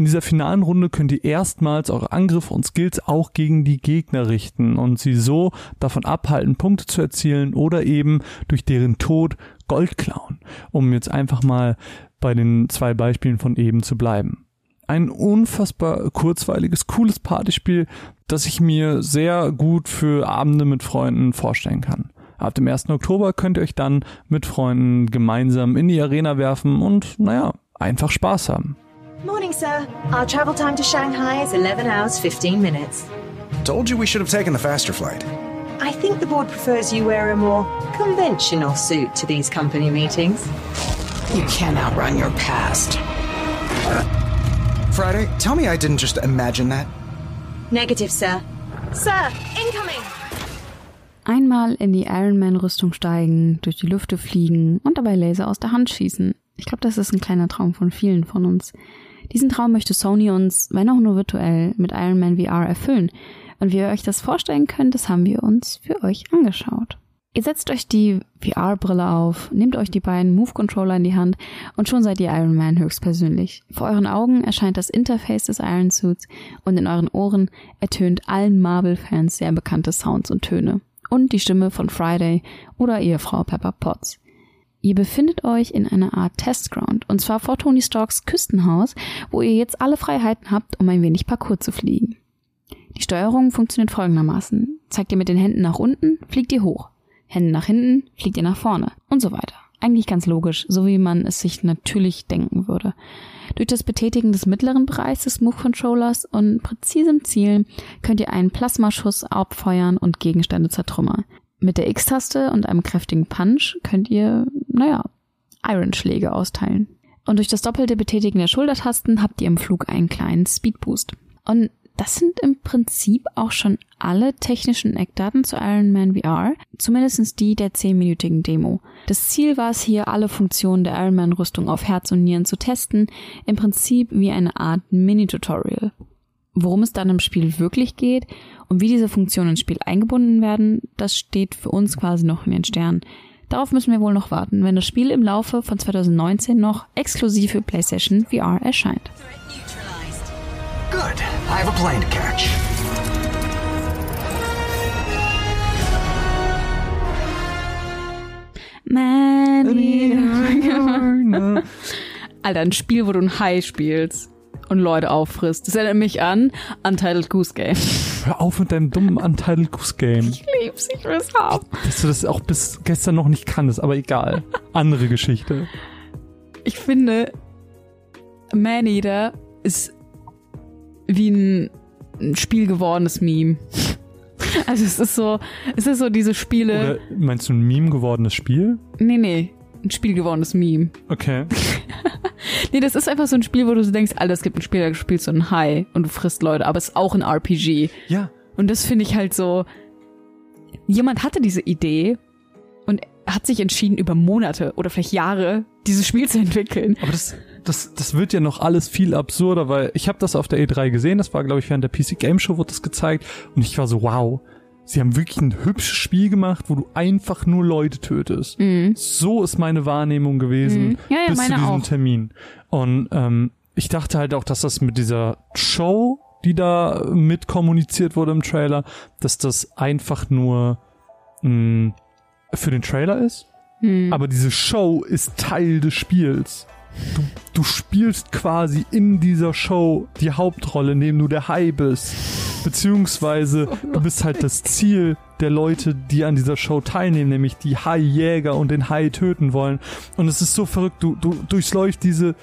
In dieser finalen Runde könnt ihr erstmals eure Angriffe und Skills auch gegen die Gegner richten und sie so davon abhalten, Punkte zu erzielen oder eben durch deren Tod Gold klauen, um jetzt einfach mal bei den 2 Beispielen von eben zu bleiben. Ein unfassbar kurzweiliges, cooles Partyspiel, das ich mir sehr gut für Abende mit Freunden vorstellen kann. Ab dem 1. Oktober könnt ihr euch dann mit Freunden gemeinsam in die Arena werfen und, einfach Spaß haben. Morning, sir. Our travel time to Shanghai is 11 hours, 15 minutes. Told you we should have taken the faster flight. I think the board prefers you wear a more conventional suit to these company meetings. You can't outrun your past. Friday, tell me I didn't just imagine that. Negative, sir. Sir, incoming! Einmal in die Iron Man-Rüstung steigen, durch die Lüfte fliegen und dabei Laser aus der Hand schießen. Ich glaube, das ist ein kleiner Traum von vielen von uns. Diesen Traum möchte Sony uns, wenn auch nur virtuell, mit Iron Man VR erfüllen. Und wie ihr euch das vorstellen könnt, das haben wir uns für euch angeschaut. Ihr setzt euch die VR-Brille auf, nehmt euch die beiden Move-Controller in die Hand und schon seid ihr Iron Man höchstpersönlich. Vor euren Augen erscheint das Interface des Iron Suits und in euren Ohren ertönt allen Marvel-Fans sehr bekannte Sounds und Töne. Und die Stimme von Friday oder Ehefrau Pepper Potts. Ihr befindet euch in einer Art Testground, und zwar vor Tony Starks Küstenhaus, wo ihr jetzt alle Freiheiten habt, um ein wenig Parkour zu fliegen. Die Steuerung funktioniert folgendermaßen. Zeigt ihr mit den Händen nach unten, fliegt ihr hoch. Hände nach hinten, fliegt ihr nach vorne und so weiter. Eigentlich ganz logisch, so wie man es sich natürlich denken würde. Durch das Betätigen des mittleren Bereichs des Move-Controllers und präzisem Zielen könnt ihr einen Plasmaschuss abfeuern und Gegenstände zertrümmern. Mit der X-Taste und einem kräftigen Punch könnt ihr, Iron-Schläge austeilen. Und durch das doppelte Betätigen der Schultertasten habt ihr im Flug einen kleinen Speedboost. Und das sind im Prinzip auch schon alle technischen Eckdaten zu Iron Man VR, zumindest die der 10-minütigen Demo. Das Ziel war es hier, alle Funktionen der Iron Man Rüstung auf Herz und Nieren zu testen, im Prinzip wie eine Art Mini-Tutorial. Worum es dann im Spiel wirklich geht und wie diese Funktionen ins Spiel eingebunden werden, das steht für uns quasi noch in den Sternen. Darauf müssen wir wohl noch warten, wenn das Spiel im Laufe von 2019 noch exklusiv für PlayStation VR erscheint. Good. I have a plane to catch. Alter, ein Spiel, wo du ein Hai spielst und Leute auffrisst. Das erinnert mich an Untitled Goose Game. Hör auf mit deinem dummen Untitled Goose Game. Ich lieb's, ich will's haben. Dass du das auch bis gestern noch nicht kanntest, aber egal. Andere Geschichte. Ich finde, Maneater ist wie ein Spiel gewordenes Meme. Also es ist so diese Spiele. Oder meinst du ein Meme gewordenes Spiel? Nee, ein Spiel gewordenes Meme. Okay. Nee, das ist einfach so ein Spiel, wo du so denkst, Alter, es gibt ein Spiel, da spielst du einen Hai und du frisst Leute, aber es ist auch ein RPG. Ja. Und das finde ich halt so, jemand hatte diese Idee und hat sich entschieden, über Monate oder vielleicht Jahre dieses Spiel zu entwickeln. Aber das wird ja noch alles viel absurder, weil ich habe das auf der E3 gesehen, das war, glaube ich, während der PC Game Show wurde das gezeigt und ich war so, wow, sie haben wirklich ein hübsches Spiel gemacht, wo du einfach nur Leute tötest. Mhm. So ist meine Wahrnehmung gewesen bis zu diesem Termin. Und ich dachte halt auch, dass das mit dieser Show, die da mit kommuniziert wurde im Trailer, dass das einfach nur für den Trailer ist. Aber diese Show ist Teil des Spiels. Du spielst quasi in dieser Show die Hauptrolle, indem du der Hai bist. Beziehungsweise du bist halt das Ziel der Leute, die an dieser Show teilnehmen, nämlich die Hai-Jäger und den Hai töten wollen. Und es ist so verrückt, du durchläufst diese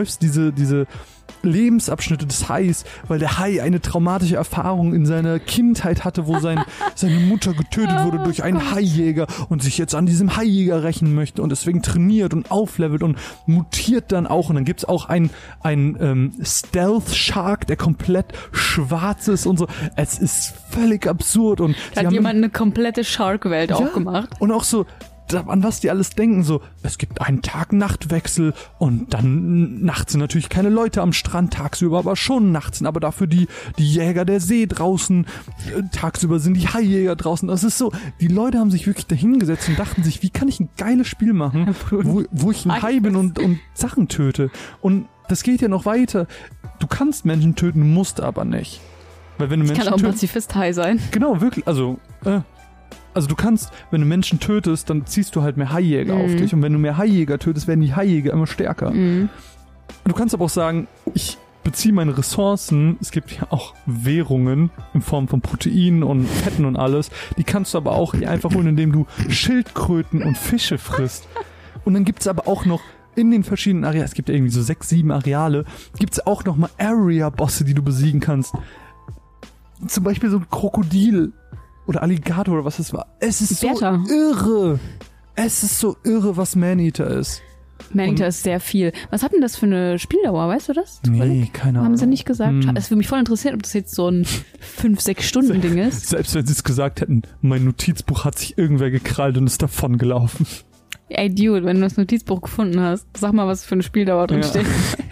Lebensabschnitte des Hais, weil der Hai eine traumatische Erfahrung in seiner Kindheit hatte, wo seine Mutter getötet wurde durch einen Haijäger und sich jetzt an diesem Haijäger rächen möchte und deswegen trainiert und auflevelt und mutiert dann auch. Und dann gibt's auch einen Stealth Shark, der komplett schwarz ist und so. Es ist völlig absurd. Und da hat jemand eine komplette Shark-Welt aufgemacht. Und auch so, an was die alles denken, so, es gibt einen Tag-Nacht-Wechsel und dann nachts sind natürlich keine Leute am Strand, tagsüber aber schon, nachts sind aber dafür die Jäger der See draußen, tagsüber sind die Haijäger draußen. Das ist so, die Leute haben sich wirklich dahingesetzt und dachten sich, wie kann ich ein geiles Spiel machen, wo ich ein Hai bin und Sachen töte. Und das geht ja noch weiter. Du kannst Menschen töten, musst aber nicht. Weil wenn du Menschen kann auch ein Pazifist-Hai sein. Genau, wirklich, also du kannst, wenn du Menschen tötest, dann ziehst du halt mehr Haijäger auf dich. Und wenn du mehr Haijäger tötest, werden die Haijäger immer stärker. Du kannst aber auch sagen, ich beziehe meine Ressourcen, es gibt ja auch Währungen in Form von Proteinen und Fetten und alles, die kannst du aber auch einfach holen, indem du Schildkröten und Fische frisst. Und dann gibt's aber auch noch in den verschiedenen Arealen, es gibt ja irgendwie so 6, 7 Areale, gibt's auch noch mal Area-Bosse, die du besiegen kannst. Zum Beispiel so ein Krokodil oder Alligator oder was es war. Es ist Bertha. So irre. Es ist so irre, was Maneater ist. Maneater ist sehr viel. Was hat denn das für eine Spieldauer, weißt du das? Nee, keine Ahnung. Haben sie nicht gesagt. Es würde mich voll interessieren, ob das jetzt so ein 5-6 Stunden Ding ist. Selbst wenn sie es gesagt hätten, mein Notizbuch hat sich irgendwer gekrallt und ist davon gelaufen. Ey, Dude, wenn du das Notizbuch gefunden hast, sag mal, was für eine Spieldauer drin steht.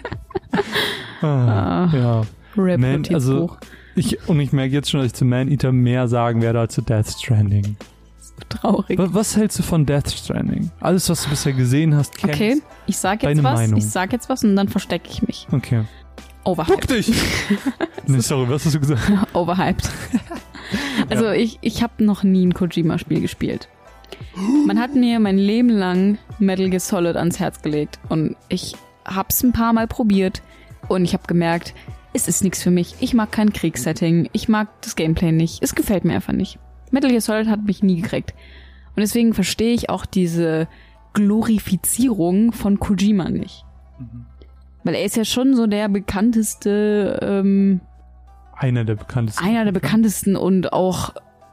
Ja. Rap-Notizbuch. Also ich merke jetzt schon, dass ich zu Maneater mehr sagen werde als zu Death Stranding. Traurig. Was hältst du von Death Stranding? Alles, was du bisher gesehen hast, kennst. Okay, ich sag jetzt was. Meinung. Ich sag jetzt was und dann verstecke ich mich. Okay. Overhyped. Duck dich! Nee, sorry, was hast du gesagt? Overhyped. Also ich habe noch nie ein Kojima-Spiel gespielt. Man hat mir mein Leben lang Metal Gear Solid ans Herz gelegt und ich hab's ein paar Mal probiert und ich habe gemerkt, es ist nichts für mich. Ich mag kein Kriegssetting, ich mag das Gameplay nicht, es gefällt mir einfach nicht. Metal Gear Solid hat mich nie gekriegt. Und deswegen verstehe ich auch diese Glorifizierung von Kojima nicht. Weil er ist ja schon so der bekannteste Einer der bekanntesten. Einer der bekanntesten und auch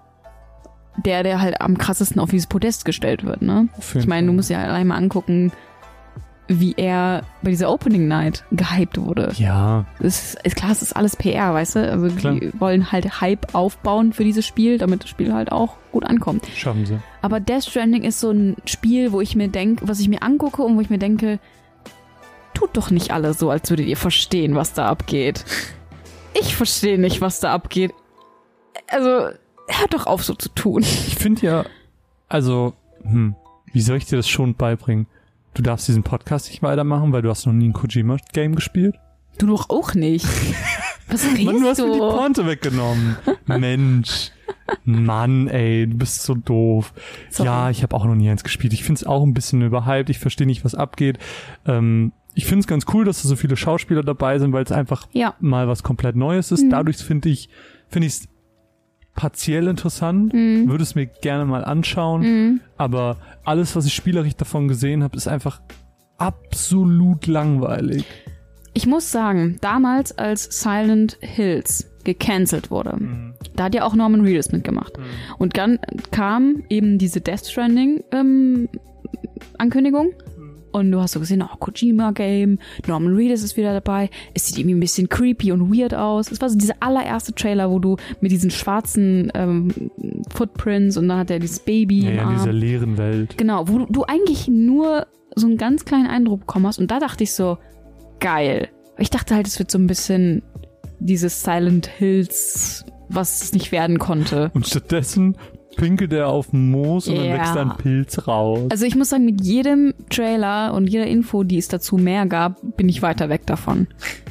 der halt am krassesten auf dieses Podest gestellt wird, ne? Ich meine, du musst ja allein mal angucken, wie er bei dieser Opening Night gehypt wurde. Ja. Ist klar, es ist alles PR, weißt du? Also klar. Die wollen halt Hype aufbauen für dieses Spiel, damit das Spiel halt auch gut ankommt. Schaffen sie. Aber Death Stranding ist so ein Spiel, wo ich mir denke, was ich mir angucke und wo ich mir denke, tut doch nicht alle so, als würdet ihr verstehen, was da abgeht. Ich verstehe nicht, was da abgeht. Also, hört doch auf, so zu tun. Ich finde ja, also, wie soll ich dir das schon beibringen? Du darfst diesen Podcast nicht weitermachen, weil du hast noch nie ein Kojima-Game gespielt. Du doch auch nicht. Was redest du? Mann, du hast mir die Pointe weggenommen. Mensch. Mann, ey, du bist so doof. Sorry. Ja, ich habe auch noch nie eins gespielt. Ich finde es auch ein bisschen überhyped. Ich verstehe nicht, was abgeht. Ich finde es ganz cool, dass da so viele Schauspieler dabei sind, weil es einfach mal was komplett Neues ist. Dadurch finde ich es partiell interessant, würde es mir gerne mal anschauen, aber alles, was ich spielerisch davon gesehen habe, ist einfach absolut langweilig. Ich muss sagen, damals, als Silent Hills gecancelt wurde, da hat ja auch Norman Reedus mitgemacht. Und dann kam eben diese Death Stranding Ankündigung. Und du hast so gesehen, Kojima-Game, Norman Reedus ist wieder dabei. Es sieht irgendwie ein bisschen creepy und weird aus. Es war so dieser allererste Trailer, wo du mit diesen schwarzen Footprints und dann hat er dieses Baby im Arm. In dieser leeren Welt. Genau, wo du eigentlich nur so einen ganz kleinen Eindruck bekommen hast. Und da dachte ich so, geil. Ich dachte halt, es wird so ein bisschen dieses Silent Hills, was es nicht werden konnte. Und stattdessen pinkelt er auf den Moos und dann wächst da ein Pilz raus. Also ich muss sagen, mit jedem Trailer und jeder Info, die es dazu mehr gab, bin ich weiter weg davon.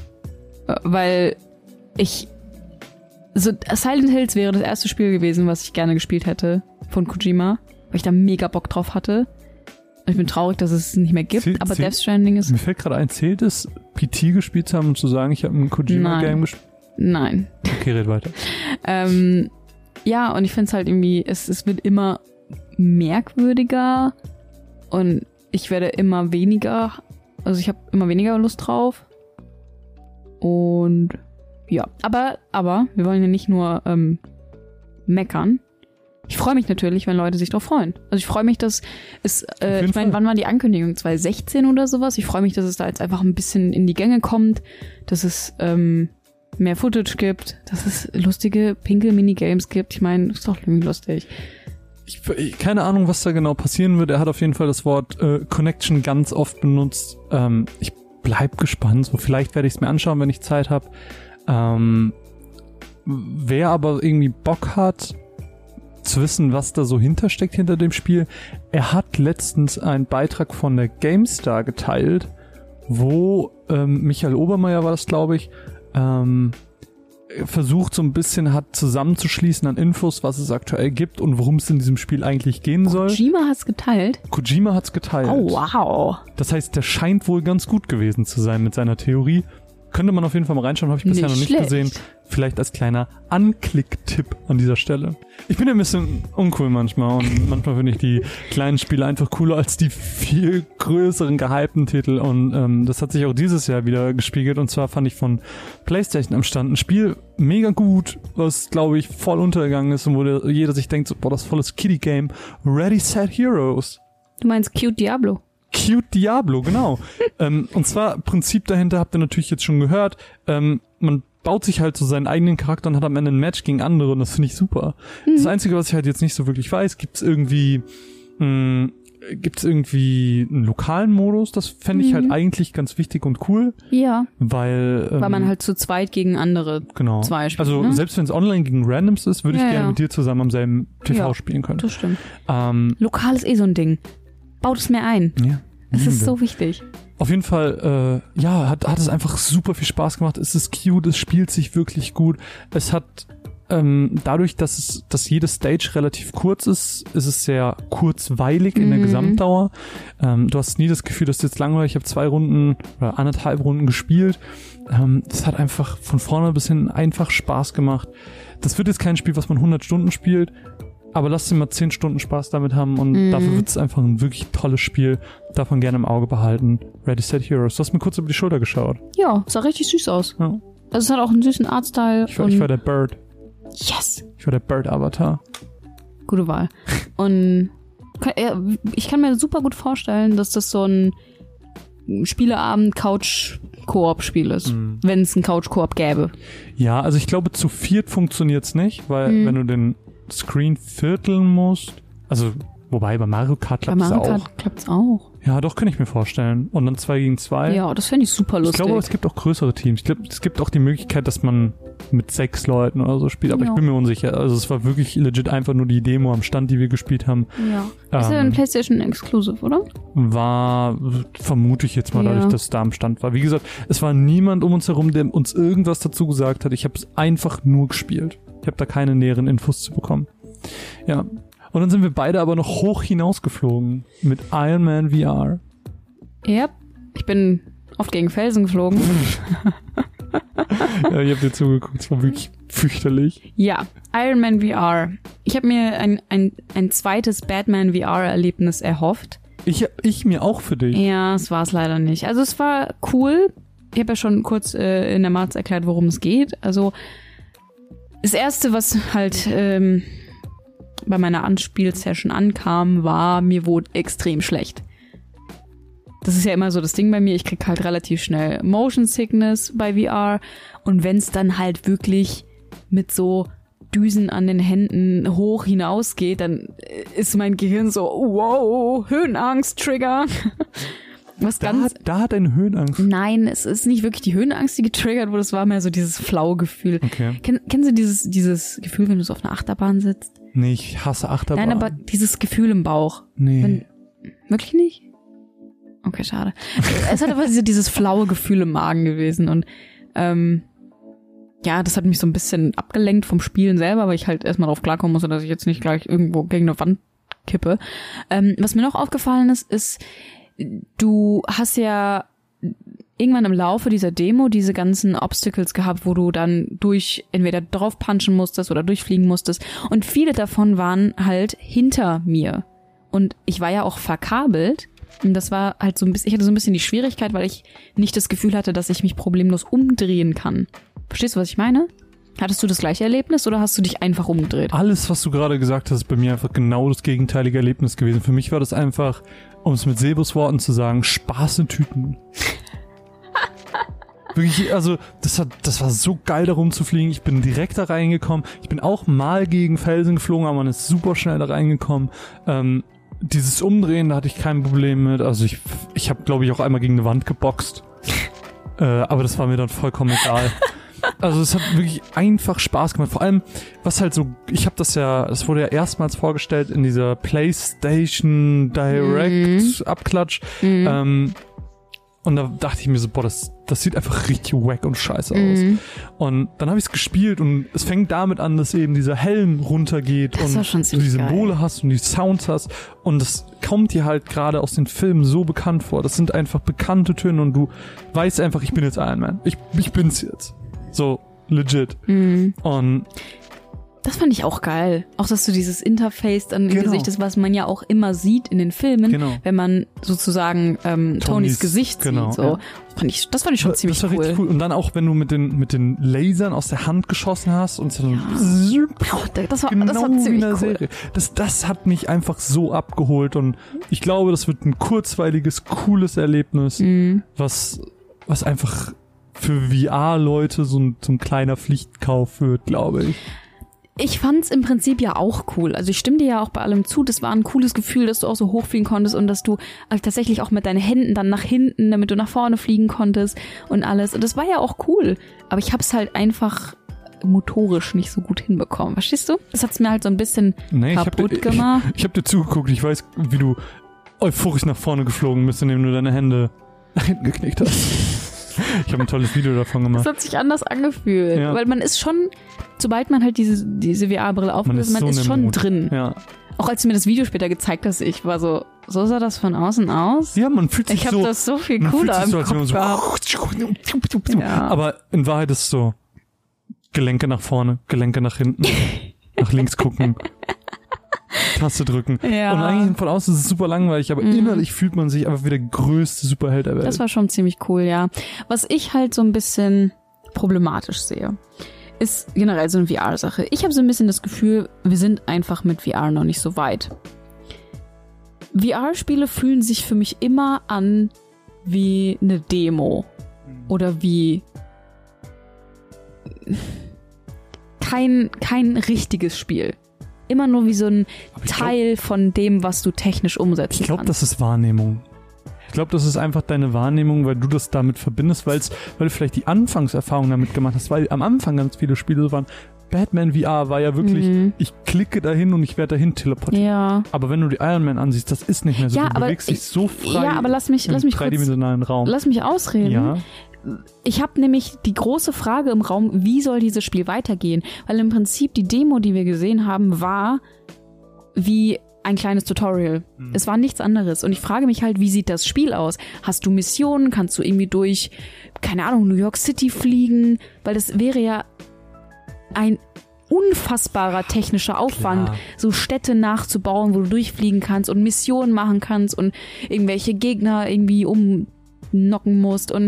Weil Silent Hills wäre das erste Spiel gewesen, was ich gerne gespielt hätte von Kojima, weil ich da mega Bock drauf hatte. Ich bin traurig, dass es nicht mehr gibt, aber Death Stranding ist... Mir fällt gerade ein, zählt es, PT gespielt zu haben und zu sagen, ich habe ein Kojima-Game gespielt? Nein. Okay, red weiter. Ja, und ich finde es halt irgendwie, es wird immer merkwürdiger und ich werde immer weniger, also ich habe immer weniger Lust drauf. Und ja, aber wir wollen ja nicht nur meckern. Ich freue mich natürlich, wenn Leute sich drauf freuen. Also ich freue mich, dass es, ich meine, wann war die Ankündigung? 2016 oder sowas? Ich freue mich, dass es da jetzt einfach ein bisschen in die Gänge kommt, dass es mehr Footage gibt, dass es lustige Pinkel-Minigames gibt. Ich meine, ist doch irgendwie lustig. keine Ahnung, was da genau passieren wird. Er hat auf jeden Fall das Wort Connection ganz oft benutzt. Ich bleib gespannt. So, vielleicht werde ich es mir anschauen, wenn ich Zeit habe. Wer aber irgendwie Bock hat, zu wissen, was da so hintersteckt hinter dem Spiel. Er hat letztens einen Beitrag von der GameStar geteilt, wo Michael Obermeier war das, glaube ich, versucht so ein bisschen hat zusammenzuschließen an Infos, was es aktuell gibt und worum es in diesem Spiel eigentlich gehen soll. Kojima hat's geteilt? Kojima hat's geteilt. Oh, wow. Das heißt, der scheint wohl ganz gut gewesen zu sein mit seiner Theorie. Könnte man auf jeden Fall mal reinschauen, habe ich bisher noch nicht gesehen. Vielleicht als kleiner Anklick-Tipp an dieser Stelle. Ich bin ja ein bisschen uncool manchmal und manchmal finde ich die kleinen Spiele einfach cooler als die viel größeren gehypten Titel und das hat sich auch dieses Jahr wieder gespiegelt und zwar fand ich von PlayStation am Stand ein Spiel mega gut, was glaube ich voll untergegangen ist und wo jeder sich denkt, so, boah, das ist volles Kiddie-Game. Ready, Set, Heroes. Du meinst Cute Diablo? Cute Diablo, genau. Und zwar, Prinzip dahinter habt ihr natürlich jetzt schon gehört, man baut sich halt so seinen eigenen Charakter und hat am Ende ein Match gegen andere und das finde ich super. Das Einzige, was ich halt jetzt nicht so wirklich weiß, gibt's irgendwie einen lokalen Modus? Das fände ich halt eigentlich ganz wichtig und cool. Ja. Weil man halt zu zweit gegen andere zwei spielt. Also selbst wenn es online gegen Randoms ist, würde ich gerne mit dir zusammen am selben TV spielen können. Das stimmt. Lokal ist so ein Ding. Baut es mehr ein. Ja. Es ist so wichtig. Auf jeden Fall, hat es einfach super viel Spaß gemacht. Es ist cute, es spielt sich wirklich gut. Es hat, dadurch, dass jede Stage relativ kurz ist, ist es sehr kurzweilig in der Gesamtdauer. Du hast nie das Gefühl, dass du jetzt langweilig, ich habe 2 Runden oder 1,5 Runden gespielt. Es hat einfach von vorne bis hin einfach Spaß gemacht. Das wird jetzt kein Spiel, was man 100 Stunden spielt, aber lasst dir mal 10 Stunden Spaß damit haben und dafür wird es einfach ein wirklich tolles Spiel. Darf man gerne im Auge behalten. Ready, Set, Heroes. Du hast mir kurz über die Schulter geschaut. Ja, sah richtig süß aus. Ja. Also es hat auch einen süßen Artstyle. Ich war der Bird. Yes! Ich war der Bird-Avatar. Gute Wahl. Und ich kann mir super gut vorstellen, dass das so ein Spieleabend-Couch-Koop-Spiel ist. Wenn es einen Couch-Koop gäbe. Ja, also ich glaube, zu 4 funktioniert's nicht, weil wenn du den Screen vierteln musst, also wobei bei Mario Kart klappt's auch. Bei Mario Kart klappt's auch. Ja, doch, kann ich mir vorstellen. Und dann 2 gegen 2. Ja, das fände ich super lustig. Ich glaube, es gibt auch größere Teams. Ich glaube, es gibt auch die Möglichkeit, dass man mit 6 Leuten oder so spielt, aber ich bin mir unsicher. Also es war wirklich legit einfach nur die Demo am Stand, die wir gespielt haben. Ja. Ist ja ein PlayStation Exclusive, oder? War, vermute ich jetzt mal, dadurch, dass es da am Stand war. Wie gesagt, es war niemand um uns herum, der uns irgendwas dazu gesagt hat. Ich habe es einfach nur gespielt. Ich habe da keine näheren Infos zu bekommen. Ja. Und dann sind wir beide aber noch hoch hinausgeflogen mit Iron Man VR. Ja, ich bin oft gegen Felsen geflogen. Ja, ich habe dir zugeguckt, es war wirklich fürchterlich. Ja, Iron Man VR. Ich habe mir ein zweites Batman VR-Erlebnis erhofft. Ich mir auch für dich. Ja, es war es leider nicht. Also es war cool. Ich habe ja schon kurz in der Marz erklärt, worum es geht. Also das Erste, was halt bei meiner Anspielsession ankam, war, mir wurde extrem schlecht. Das ist ja immer so das Ding bei mir, ich krieg halt relativ schnell Motion Sickness bei VR und wenn es dann halt wirklich mit so Düsen an den Händen hoch hinausgeht, dann ist mein Gehirn so, wow, Höhenangst-Trigger. Da hat eine Höhenangst. Nein, es ist nicht wirklich die Höhenangst, die getriggert wurde, es war mehr so dieses flaue Gefühl. Okay. Kennen Sie dieses Gefühl, wenn du so auf einer Achterbahn sitzt? Nee, ich hasse Achterbahn. Nein, aber dieses Gefühl im Bauch. Nee. Wirklich nicht? Okay, schade. Es hat aber dieses flaue Gefühl im Magen gewesen und ja, das hat mich so ein bisschen abgelenkt vom Spielen selber, weil ich halt erstmal drauf klarkommen musste, dass ich jetzt nicht gleich irgendwo gegen eine Wand kippe. Was mir noch aufgefallen ist, du hast ja irgendwann im Laufe dieser Demo diese ganzen Obstacles gehabt, wo du dann entweder drauf punchen musstest oder durchfliegen musstest. Und viele davon waren halt hinter mir. Und ich war ja auch verkabelt. Und das war halt so ein bisschen, ich hatte so ein bisschen die Schwierigkeit, weil ich nicht das Gefühl hatte, dass ich mich problemlos umdrehen kann. Verstehst du, was ich meine? Hattest du das gleiche Erlebnis oder hast du dich einfach umgedreht? Alles, was du gerade gesagt hast, ist bei mir einfach genau das gegenteilige Erlebnis gewesen. Für mich war das einfach, um es mit Sebus Worten zu sagen, Spaß in Tüten. Wirklich, also das war so geil, da rumzufliegen. Ich bin direkt da reingekommen. Ich bin auch mal gegen Felsen geflogen, aber man ist super schnell da reingekommen. Dieses Umdrehen, da hatte ich kein Problem mit. Also ich habe, glaube ich, auch einmal gegen eine Wand geboxt. Aber das war mir dann vollkommen egal. Also es hat wirklich einfach Spaß gemacht. Vor allem, was halt so, das wurde ja erstmals vorgestellt in dieser PlayStation Direct Abklatsch. Und da dachte ich mir so, boah, das sieht einfach richtig wack und scheiße aus. Und dann habe ich es gespielt und es fängt damit an, dass eben dieser Helm runtergeht und du die Symbole hast und die Sounds hast. Und das kommt dir halt gerade aus den Filmen so bekannt vor. Das sind einfach bekannte Töne und du weißt einfach, ich bin jetzt Iron Man. Ich bin's jetzt. So, legit. Und das fand ich auch geil. Auch, dass du dieses Interface dann im Gesicht ist, was man ja auch immer sieht in den Filmen, wenn man sozusagen Tonys Gesicht sieht. So. Ja. Das fand ich schon ziemlich cool. Richtig cool. Und dann auch, wenn du mit den Lasern aus der Hand geschossen hast und so das war ziemlich cool. Serie. Das hat mich einfach so abgeholt und ich glaube, das wird ein kurzweiliges, cooles Erlebnis, was einfach für VR-Leute so ein kleiner Pflichtkauf wird, glaube ich. Ich fand's im Prinzip ja auch cool. Also ich stimme dir ja auch bei allem zu. Das war ein cooles Gefühl, dass du auch so hochfliegen konntest und dass du tatsächlich auch mit deinen Händen dann nach hinten, damit du nach vorne fliegen konntest und alles. Und das war ja auch cool. Aber ich hab's halt einfach motorisch nicht so gut hinbekommen. Verstehst du? Das hat's mir halt so ein bisschen kaputt gemacht. Ich hab dir zugeguckt. Ich weiß, wie du euphorisch nach vorne geflogen bist, indem du deine Hände nach hinten geknickt hast. Ich habe ein tolles Video davon gemacht. Das hat sich anders angefühlt. Ja. Weil man ist schon, sobald man halt diese VR-Brille auflöst, man ist schon drin. Ja. Auch als du mir das Video später gezeigt hast, ich war so sah das von außen aus? Ja, man fühlt sich so. Ich habe das so viel cooler im Kopf gehabt. Ja. Aber in Wahrheit ist es so, Gelenke nach vorne, Gelenke nach hinten, nach links gucken. Taste drücken. Ja. Und eigentlich von außen ist es super langweilig, aber innerlich fühlt man sich einfach wie der größte Superheld der Welt. Das war schon ziemlich cool, ja. Was ich halt so ein bisschen problematisch sehe, ist generell so eine VR-Sache. Ich habe so ein bisschen das Gefühl, wir sind einfach mit VR noch nicht so weit. VR-Spiele fühlen sich für mich immer an wie eine Demo. Oder wie kein richtiges Spiel. Immer nur wie so ein Teil von dem, was du technisch umsetzen kannst. Ich glaube, das ist Wahrnehmung. Ich glaube, das ist einfach deine Wahrnehmung, weil du das damit verbindest, weil du vielleicht die Anfangserfahrung damit gemacht hast, weil am Anfang ganz viele Spiele so waren. Batman VR war ja wirklich, ich klicke dahin und ich werde dahin teleportiert. Ja. Aber wenn du die Iron Man ansiehst, das ist nicht mehr so. Ja, du bewegst dich so frei aber lass mich dreidimensionalen Raum. Lass mich ausreden. Ja. Ich habe nämlich die große Frage im Raum, wie soll dieses Spiel weitergehen? Weil im Prinzip die Demo, die wir gesehen haben, war wie ein kleines Tutorial. Es war nichts anderes. Und ich frage mich halt, wie sieht das Spiel aus? Hast du Missionen? Kannst du irgendwie durch, keine Ahnung, New York City fliegen? Weil das wäre ja ein unfassbarer technischer Aufwand, so Städte nachzubauen, wo du durchfliegen kannst und Missionen machen kannst und irgendwelche Gegner irgendwie umknocken musst. Und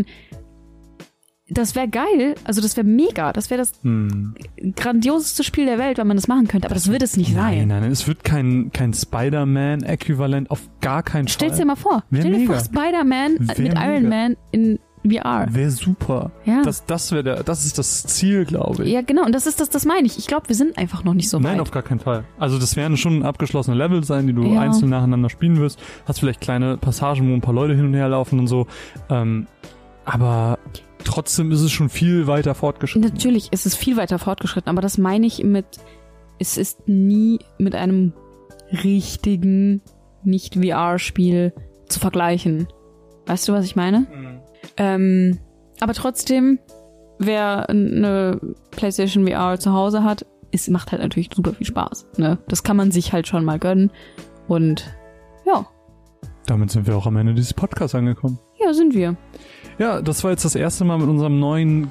das wäre geil, also das wäre mega, das wäre das grandioseste Spiel der Welt, wenn man das machen könnte, aber das wird es nicht sein. Nein, es wird kein Spider-Man-Äquivalent, auf gar keinen Fall. Stell's dir mal vor, stell dir vor, Spider-Man mit Iron Man in VR. Wäre super. Ja. Das ist das Ziel, glaube ich. Ja, genau, und das meine ich. Ich glaube, wir sind einfach noch nicht so weit. Nein, auf gar keinen Fall. Also das werden schon abgeschlossene Level sein, die du einzeln nacheinander spielen wirst. Hast vielleicht kleine Passagen, wo ein paar Leute hin und her laufen und so. Aber trotzdem ist es schon viel weiter fortgeschritten. Natürlich ist es viel weiter fortgeschritten, aber das meine ich es ist nie mit einem richtigen Nicht-VR-Spiel zu vergleichen. Weißt du, was ich meine? Aber trotzdem, wer eine PlayStation VR zu Hause hat, es macht halt natürlich super viel Spaß. Ne? Das kann man sich halt schon mal gönnen. Und ja. Damit sind wir auch am Ende dieses Podcasts angekommen. Ja, sind wir. Ja, das war jetzt das erste Mal mit unserem neuen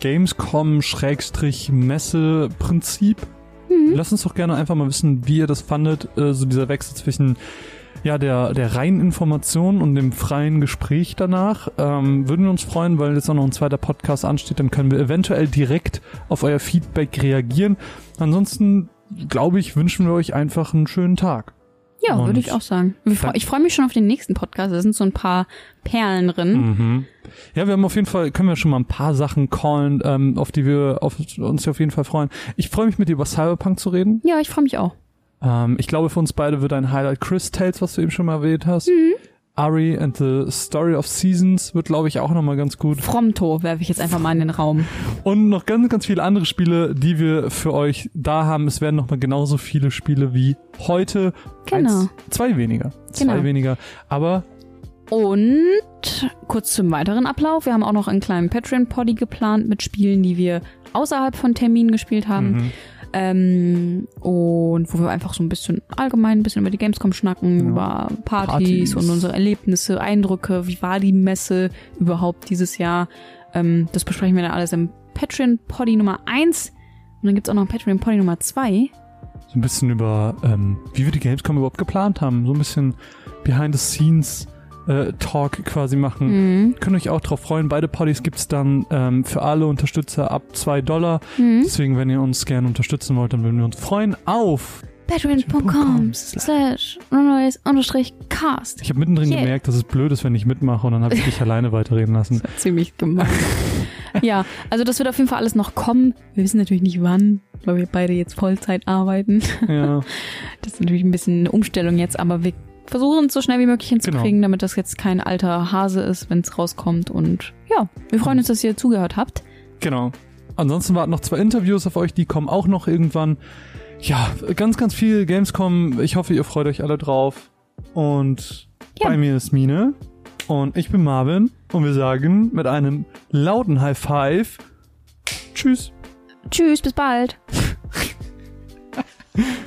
Gamescom-Messe-Prinzip. Lasst uns doch gerne einfach mal wissen, wie ihr das fandet, so dieser Wechsel zwischen der reinen Information und dem freien Gespräch danach. Würden wir uns freuen, weil jetzt auch noch ein zweiter Podcast ansteht, dann können wir eventuell direkt auf euer Feedback reagieren. Ansonsten, glaube ich, wünschen wir euch einfach einen schönen Tag. Ja, würde ich auch sagen. Ich freue mich schon auf den nächsten Podcast. Da sind so ein paar Perlen drin. Mhm. Ja, wir haben auf jeden Fall, können wir schon mal ein paar Sachen callen, auf die wir uns auf jeden Fall freuen. Ich freue mich, mit dir über Cyberpunk zu reden. Ja, ich freue mich auch. Ich glaube, für uns beide wird ein Highlight Chris Tales, was du eben schon mal erwähnt hast. Ari and the Story of Seasons wird, glaube ich, auch nochmal ganz gut. Fromto werfe ich jetzt einfach mal in den Raum. Und noch ganz, ganz viele andere Spiele, die wir für euch da haben. Es werden nochmal genauso viele Spiele wie heute. Genau. Zwei weniger. Aber... Und kurz zum weiteren Ablauf. Wir haben auch noch einen kleinen Patreon-Poddy geplant mit Spielen, die wir außerhalb von Terminen gespielt haben. Und wo wir einfach so ein bisschen allgemein ein bisschen über die Gamescom schnacken, über Partys und unsere Erlebnisse, Eindrücke, wie war die Messe überhaupt dieses Jahr. Das besprechen wir dann alles im Patreon-Poddy Nummer 1. Und dann gibt's auch noch ein Patreon-Poddy Nummer 2. So ein bisschen über, wie wir die Gamescom überhaupt geplant haben. So ein bisschen behind the scenes Talk quasi machen. Könnt euch auch drauf freuen. Beide Poddies gibt's dann für alle Unterstützer ab $2. Deswegen, wenn ihr uns gerne unterstützen wollt, dann würden wir uns freuen auf patreon.com/runways_cast. Ich habe mittendrin gemerkt, dass es blöd ist, wenn ich mitmache, und dann habe ich dich alleine weiterreden lassen. Das war ziemlich gemein. Ja, also das wird auf jeden Fall alles noch kommen. Wir wissen natürlich nicht wann, weil wir beide jetzt Vollzeit arbeiten. Ja. Das ist natürlich ein bisschen eine Umstellung jetzt, aber wir versuchen es so schnell wie möglich hinzukriegen, damit das jetzt kein alter Hase ist, wenn es rauskommt. Und ja, wir freuen uns, dass ihr zugehört habt. Genau. Ansonsten warten noch 2 Interviews auf euch, die kommen auch noch irgendwann. Ja, ganz, ganz viel Gamescom. Ich hoffe, ihr freut euch alle drauf. Und bei mir ist Mine. Und ich bin Marvin. Und wir sagen mit einem lauten High Five: Tschüss. Tschüss, bis bald.